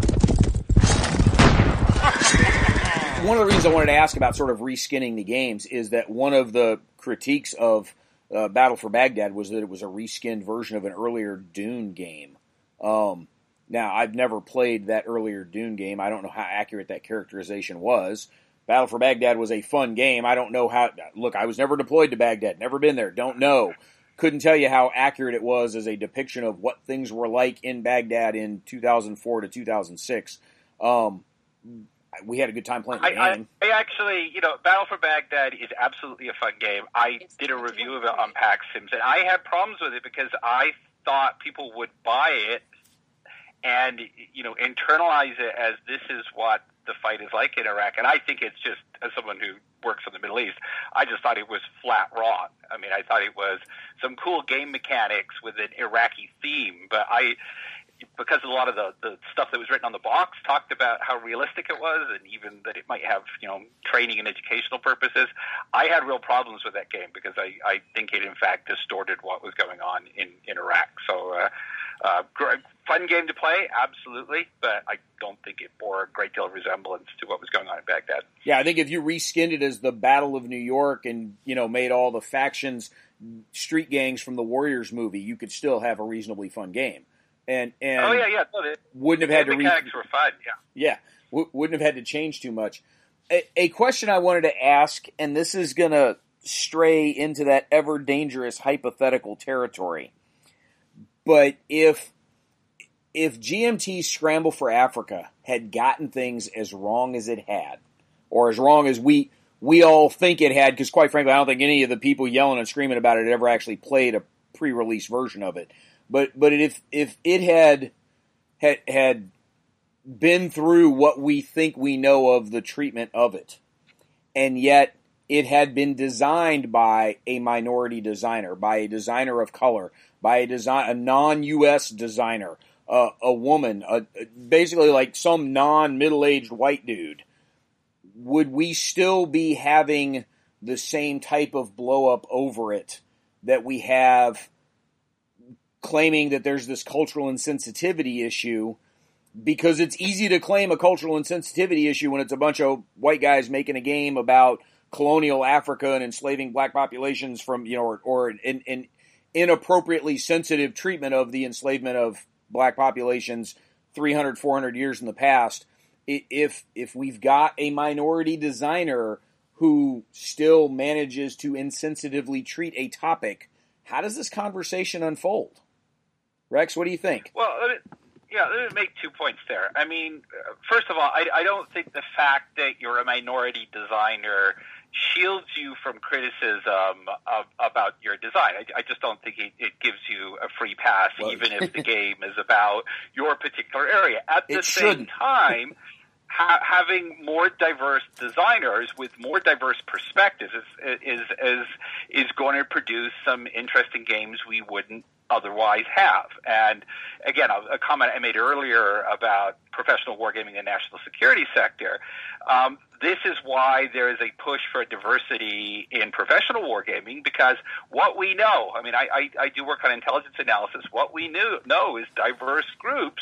One of the reasons I wanted to ask about sort of reskinning the games is that one of the critiques of uh, Battle for Baghdad was that it was a reskinned version of an earlier Dune game. Um, now, I've never played that earlier Dune game. I don't know how accurate that characterization was. Battle for Baghdad was a fun game. I don't know how... Look, I was never deployed to Baghdad. Never been there. Don't know. Couldn't tell you how accurate it was as a depiction of what things were like in Baghdad in two thousand four to two thousand six. Um, we had a good time playing the I, game. I, I actually, you know, Battle for Baghdad is absolutely a fun game. I did a review of it on PAX Sims, and I had problems with it because I thought people would buy it and, you know, internalize it as this is what the fight is like in Iraq. And I think it's just, as someone who works in the Middle East, I just thought it was flat wrong. I mean, I thought it was some cool game mechanics with an Iraqi theme, but I, because a lot of the, the stuff that was written on the box talked about how realistic it was, and even that it might have, you know, training and educational purposes. I had real problems with that game because I, I think it in fact distorted what was going on in, in Iraq. So, uh, uh, fun game to play, absolutely, but I don't think it bore a great deal of resemblance to what was going on in Baghdad. Yeah, I think if you reskinned it as the Battle of New York and, you know, made all the factions street gangs from the Warriors movie, you could still have a reasonably fun game. And, and oh yeah, yeah, no, they, wouldn't have had to. Mechanics re- were fun, yeah. Yeah, w- wouldn't have had to change too much. A, a question I wanted to ask, and this is going to stray into that ever dangerous hypothetical territory, but if if G M T's Scramble for Africa had gotten things as wrong as it had, or as wrong as we we all think it had, because quite frankly, I don't think any of the people yelling and screaming about it ever actually played a pre-release version of it. But but if if it had had had been through what we think we know of the treatment of it, and yet it had been designed by a minority designer, by a designer of color, by a design a non-U S designer, uh, a woman, a, basically like some non-middle-aged white dude, would we still be having the same type of blow-up over it that we have, claiming that there's this cultural insensitivity issue? Because it's easy to claim a cultural insensitivity issue when it's a bunch of white guys making a game about colonial Africa and enslaving black populations from, you know, or, or an, an inappropriately sensitive treatment of the enslavement of black populations three hundred, four hundred years in the past. If, if we've got a minority designer who still manages to insensitively treat a topic, how does this conversation unfold? Rex, what do you think? Well, yeah, let me make two points there. I mean, first of all, I, I don't think the fact that you're a minority designer shields you from criticism of, about your design. I, I just don't think it, it gives you a free pass, well, even if the game is about your particular area. At the same shouldn't. time, ha- having more diverse designers with more diverse perspectives is, is, is, is going to produce some interesting games we wouldn't otherwise have. And again, a, a comment I made earlier about professional wargaming in the national security sector, um, this is why there is a push for diversity in professional wargaming, because what we know, I mean, I, I, I do work on intelligence analysis, what we knew, know is diverse groups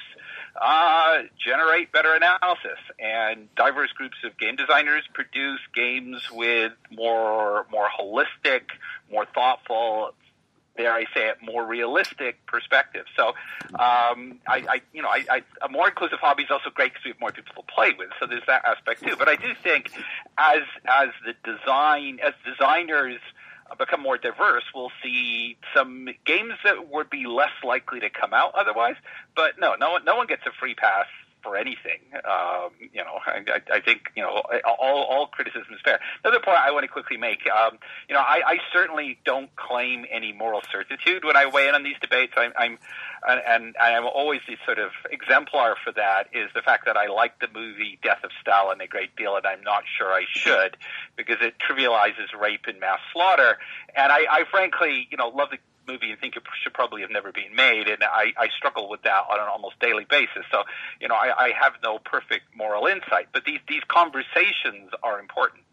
uh, generate better analysis, and diverse groups of game designers produce games with more, more holistic, more thoughtful, dare I say it, more realistic perspective. So, um, I, I, you know, I, I, a more inclusive hobby is also great because we have more people to play with. So there's that aspect too. But I do think, as as the design, as designers become more diverse, we'll see some games that would be less likely to come out otherwise. But no, no one, no one gets a free pass for anything. Um, you know, I, I think, you know, all, all criticism is fair. Another point I want to quickly make, um, you know, I, I certainly don't claim any moral certitude when I weigh in on these debates. I'm, I'm and, and I'm always the sort of exemplar for that is the fact that I like the movie Death of Stalin a great deal, and I'm not sure I should, because it trivializes rape and mass slaughter. And I, I frankly, you know, love the movie and think it should probably have never been made, and I, I struggle with that on an almost daily basis. So, you know, I, I have no perfect moral insight, but these, these conversations are important.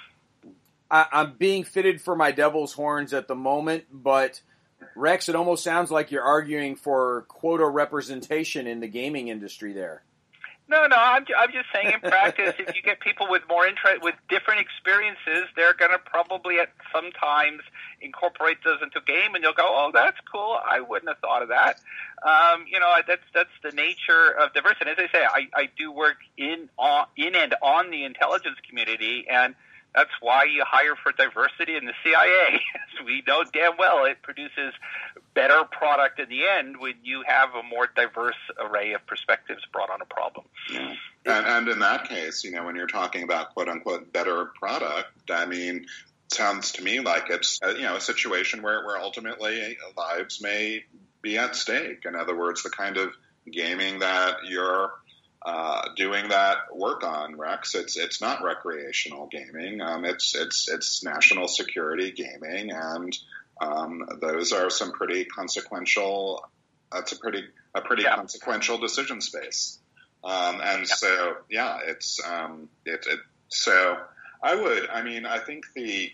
I, I'm being fitted for my devil's horns at the moment, but Rex, it almost sounds like you're arguing for quota representation in the gaming industry there. No, no, I'm, I'm just saying in practice, if you get people with more interest, with different experiences, they're going to probably at sometimes incorporate those into a game, and you'll go, oh, that's cool. I wouldn't have thought of that. Um, you know, that's that's the nature of diversity. And as I say, I, I do work in, on, in and on the intelligence community, and that's why you hire for diversity in the C I A. As we know damn well, it produces better product in the end when you have a more diverse array of perspectives brought on a problem. Yeah. And, and in that case, you know, when you're talking about quote unquote better product, I mean, sounds to me like it's a, you know, a situation where, where ultimately lives may be at stake. In other words, the kind of gaming that you're Uh, doing that work on, Rex, it's it's not recreational gaming. Um, it's it's it's national security gaming, and um, those are some pretty consequential that's a pretty a pretty yeah. consequential decision space. Um, and yeah. so, yeah, it's um, it, it. So I would. I mean, I think the.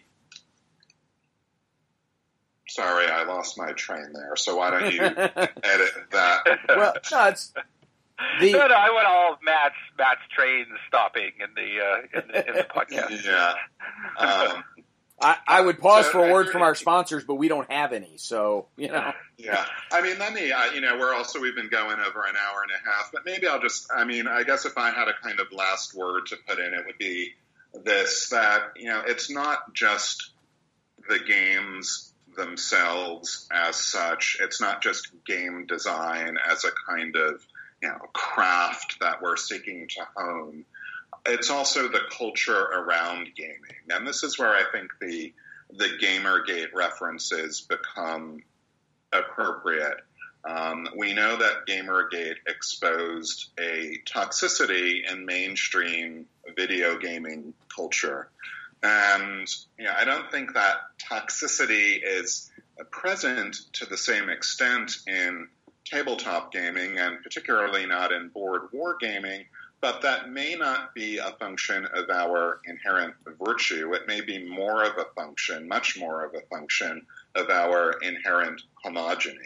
Sorry, I lost my train there. So why don't you edit that? Well, no, it's. The, no, no, I want all of Matt's Matt's trains stopping in the uh, in the in the podcast. Yeah. Um, I, I would pause so, for a word from our sponsors, but we don't have any, so you know. Yeah, I mean, let me. Uh, you know, we're also we've been going over an hour and a half, but maybe I'll just. I mean, I guess if I had a kind of last word to put in, it would be this: that you know, it's not just the games themselves as such. It's not just game design as a kind of you know craft that we're seeking to hone. It's also the culture around gaming, and this is where I think the the Gamergate references become appropriate. Um, we know that Gamergate exposed a toxicity in mainstream video gaming culture, and you know, I don't think that toxicity is present to the same extent in tabletop gaming, and particularly not in board wargaming. But that may not be a function of our inherent virtue. It may be more of a function, much more of a function of our inherent homogeny.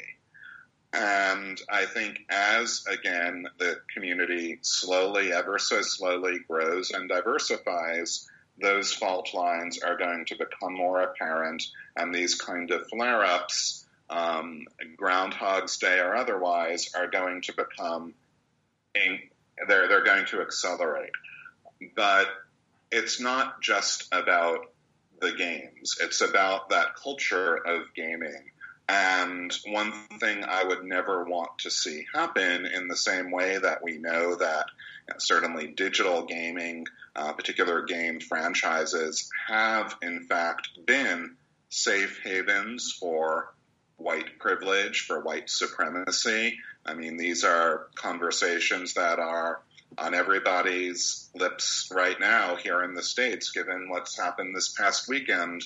And I think as, again, the community slowly, ever so slowly grows and diversifies, those fault lines are going to become more apparent, and these kind of flare-ups, um, Groundhog's Day or otherwise, are going to become in- They're they're going to accelerate. But it's not just about the games. It's about that culture of gaming. And one thing I would never want to see happen, in the same way that we know that you know, certainly digital gaming, uh, particular game franchises, have in fact been safe havens for white privilege, for white supremacy. I mean, these are conversations that are on everybody's lips right now here in the States, given what's happened this past weekend.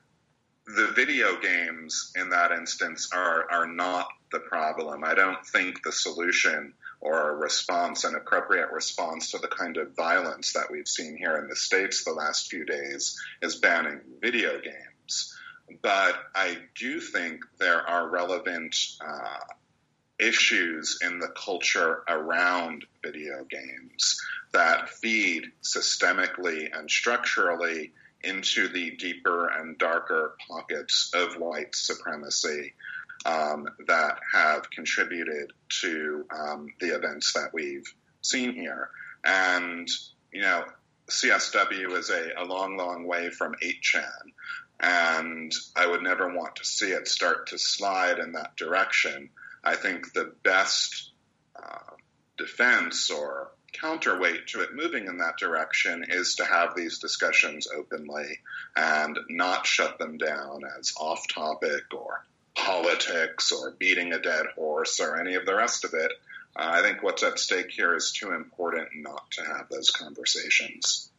The video games in that instance are, are not the problem. I don't think the solution or a response, an appropriate response to the kind of violence that we've seen here in the States the last few days, is banning video games. But I do think there are relevant uh, issues in the culture around video games that feed systemically and structurally into the deeper and darker pockets of white supremacy um, that have contributed to um, the events that we've seen here. And, you know, C S W is a, a long, long way from eight chan. And I would never want to see it start to slide in that direction. I think the best uh, defense or counterweight to it moving in that direction is to have these discussions openly and not shut them down as off-topic or politics or beating a dead horse or any of the rest of it. Uh, I think what's at stake here is too important not to have those conversations.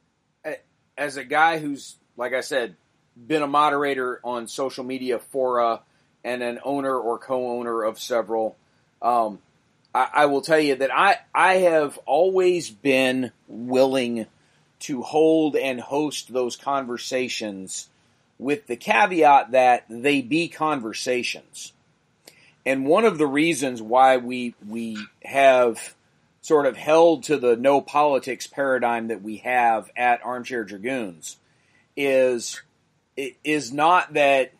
As a guy who's, like I said, been a moderator on social media fora and an owner or co-owner of several, um, I, I will tell you that I, I have always been willing to hold and host those conversations with the caveat that they be conversations. And one of the reasons why we we have sort of held to the no politics paradigm that we have at Armchair Dragoons is is not that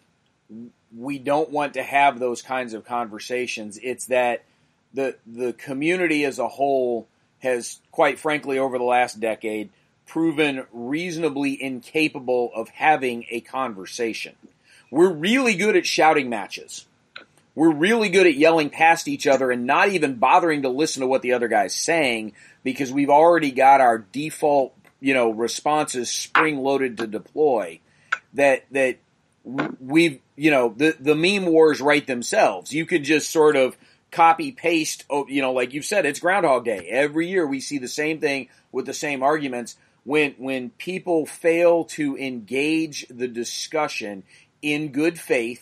we don't want to have those kinds of conversations. It's that the the community as a whole has, quite frankly, over the last decade, proven reasonably incapable of having a conversation. We're really good at shouting matches. We're really good at yelling past each other and not even bothering to listen to what the other guy's saying, because we've already got our default, you know, responses spring-loaded to deploy. That that we've, you know, the the meme wars write themselves. You could just sort of copy paste, you know, like you've said, it's Groundhog Day. Every year we see the same thing with the same arguments. When when people fail to engage the discussion in good faith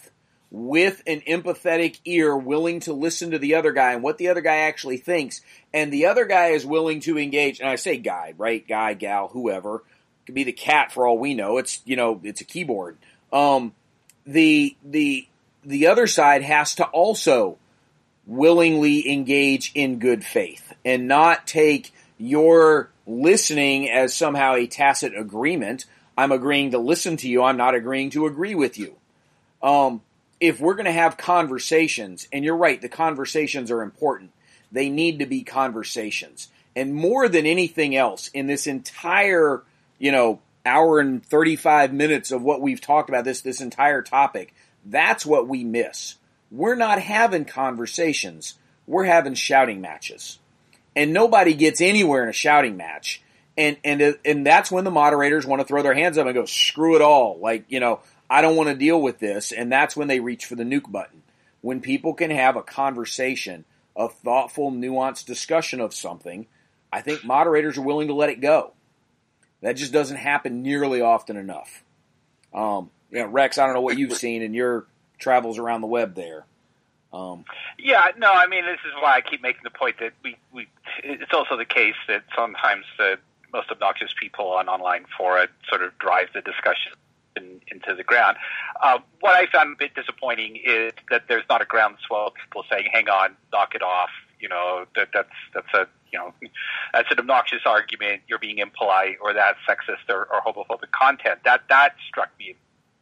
with an empathetic ear, willing to listen to the other guy and what the other guy actually thinks, and the other guy is willing to engage, and I say guy, right? Guy, gal, whoever. It could be the cat for all we know. It's, you know, it's a keyboard. Um, the, the, the other side has to also willingly engage in good faith and not take your listening as somehow a tacit agreement. I'm agreeing to listen to you. I'm not agreeing to agree with you. Um, if we're going to have conversations, and you're right, the conversations are important. They need to be conversations. And more than anything else, in this entire, you know, hour and thirty-five minutes of what we've talked about, this, this entire topic, that's what we miss. We're not having conversations. We're having shouting matches. And nobody gets anywhere in a shouting match. And, and, and that's when the moderators want to throw their hands up and go, screw it all. Like, you know, I don't want to deal with this. And that's when they reach for the nuke button. When people can have a conversation, a thoughtful, nuanced discussion of something, I think moderators are willing to let it go. That just doesn't happen nearly often enough. Um, you know, Rex, I don't know what you've seen in your travels around the web there. Um, yeah, no, I mean, this is why I keep making the point that we, we it's also the case that sometimes the most obnoxious people on online fora sort of drive the discussion in, into the ground. Uh, what I found a bit disappointing is that there's not a groundswell of people saying, hang on, knock it off. You know, that that's, that's a, you know, that's an obnoxious argument. You're being impolite, or that's sexist or, or homophobic content. That, that struck me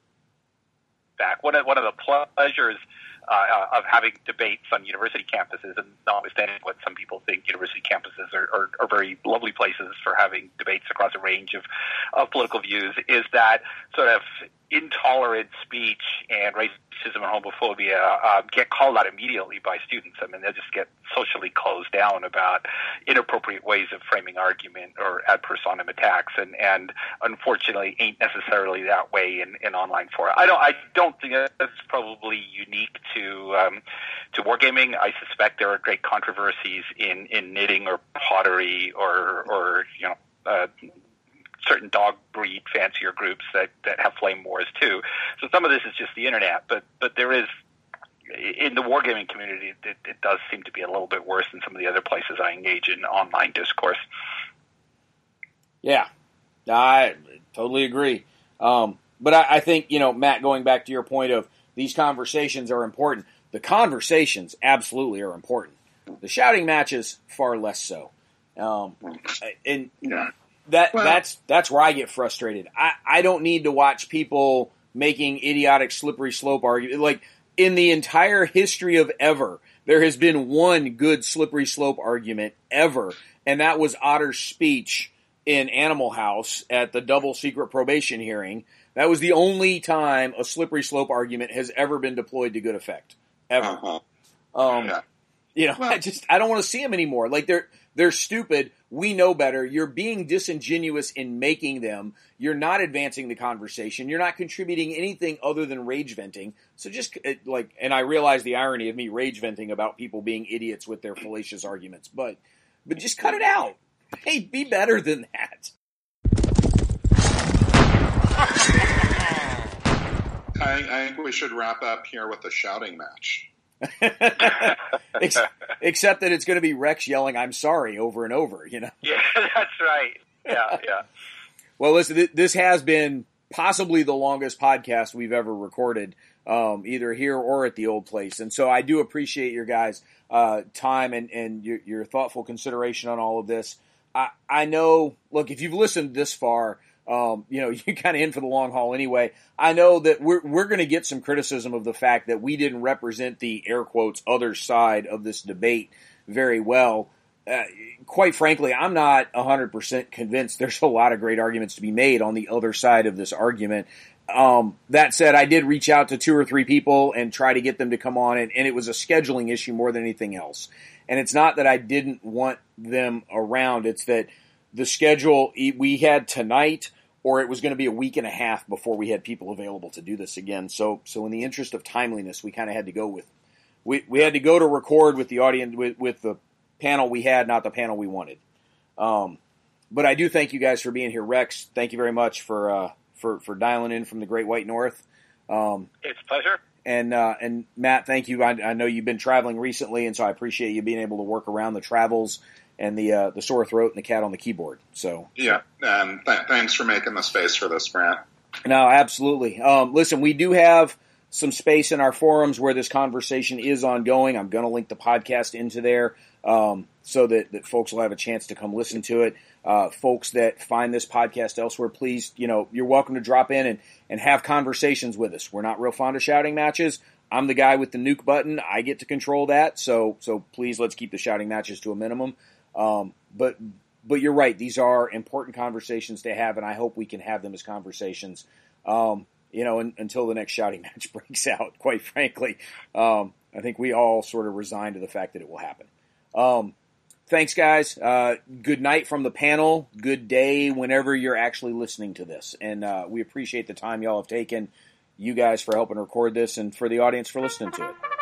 back. One of, one of the pleasures Uh, of having debates on university campuses, and notwithstanding what some people think, university campuses are, are, are very lovely places for having debates across a range of, of political views, is that sort of intolerant speech and racism and homophobia uh, get called out immediately by students. I mean, they'll just get socially closed down about inappropriate ways of framing argument or ad personam attacks, and, and unfortunately ain't necessarily that way in, in online fora. I don't, I don't think that's probably unique to um, to wargaming. I suspect there are great controversies in, in knitting or pottery or, or you know, uh, certain dog breed fancier groups that, that have flame wars too. So some of this is just the internet, but, but there is, in the wargaming community, it, it does seem to be a little bit worse than some of the other places I engage in online discourse. Yeah, I totally agree. Um, but I, I think, you know, Matt, going back to your point of these conversations are important. The conversations absolutely are important. The shouting matches, far less so. Um, and yeah. that well, that's that's where I get frustrated. I, I don't need to watch people making idiotic slippery slope arguments. Like, in the entire history of ever, there has been one good slippery slope argument ever, and that was Otter's speech in Animal House at the double secret probation hearing. That was the only time a slippery slope argument has ever been deployed to good effect. Ever. Uh-huh. Um, yeah. You know, well, I just, I don't want to see them anymore. Like, they're, they're stupid. We know better. You're being disingenuous in making them. You're not advancing the conversation. You're not contributing anything other than rage venting. So just, like, and I realize the irony of me rage venting about people being idiots with their fallacious arguments, but, but just cut it out. Hey, be better than that. I, I think we should wrap up here with a shouting match. Except that it's going to be Rex yelling, "I'm sorry," over and over, you know? Yeah, that's right. Yeah, yeah. Well, listen, th- this has been possibly the longest podcast we've ever recorded, um, either here or at the old place. And so I do appreciate your guys' uh, time and, and your, your thoughtful consideration on all of this. I, I know, look, if you've listened this far, Um, you know, you're kind of in for the long haul anyway. I know that we're we're going to get some criticism of the fact that we didn't represent the air quotes other side of this debate very well. Uh, quite frankly, I'm not one hundred percent convinced there's a lot of great arguments to be made on the other side of this argument. Um, that said, I did reach out to two or three people and try to get them to come on, and, and it was a scheduling issue more than anything else. And it's not that I didn't want them around, it's that the schedule we had tonight, or it was going to be a week and a half before we had people available to do this again. So, so in the interest of timeliness, we kind of had to go with, we, we had to go to record with the audience, with, with the panel we had, not the panel we wanted. Um, but I do thank you guys for being here. Rex, thank you very much for, uh, for, for dialing in from the Great White North. Um, it's a pleasure. And uh, and Matt, thank you. I, I know you've been traveling recently, and so I appreciate you being able to work around the travels and the uh, the sore throat and the cat on the keyboard. So yeah, and th- thanks for making the space for this, Brant. No, absolutely. Um, listen, we do have some space in our forums where this conversation is ongoing. I'm going to link the podcast into there um, so that, that folks will have a chance to come listen to it. Uh, folks that find this podcast elsewhere, please, you know, you're welcome to drop in and, and have conversations with us. We're not real fond of shouting matches. I'm the guy with the nuke button. I get to control that. So, so please let's keep the shouting matches to a minimum. Um, but, but you're right. These are important conversations to have, and I hope we can have them as conversations, um, you know, in, until the next shouting match breaks out, quite frankly. Um, I think we all sort of resign to the fact that it will happen. Um, thanks, guys. Uh, good night from the panel. Good day whenever you're actually listening to this. And uh, we appreciate the time y'all have taken, you guys for helping record this, and for the audience for listening to it.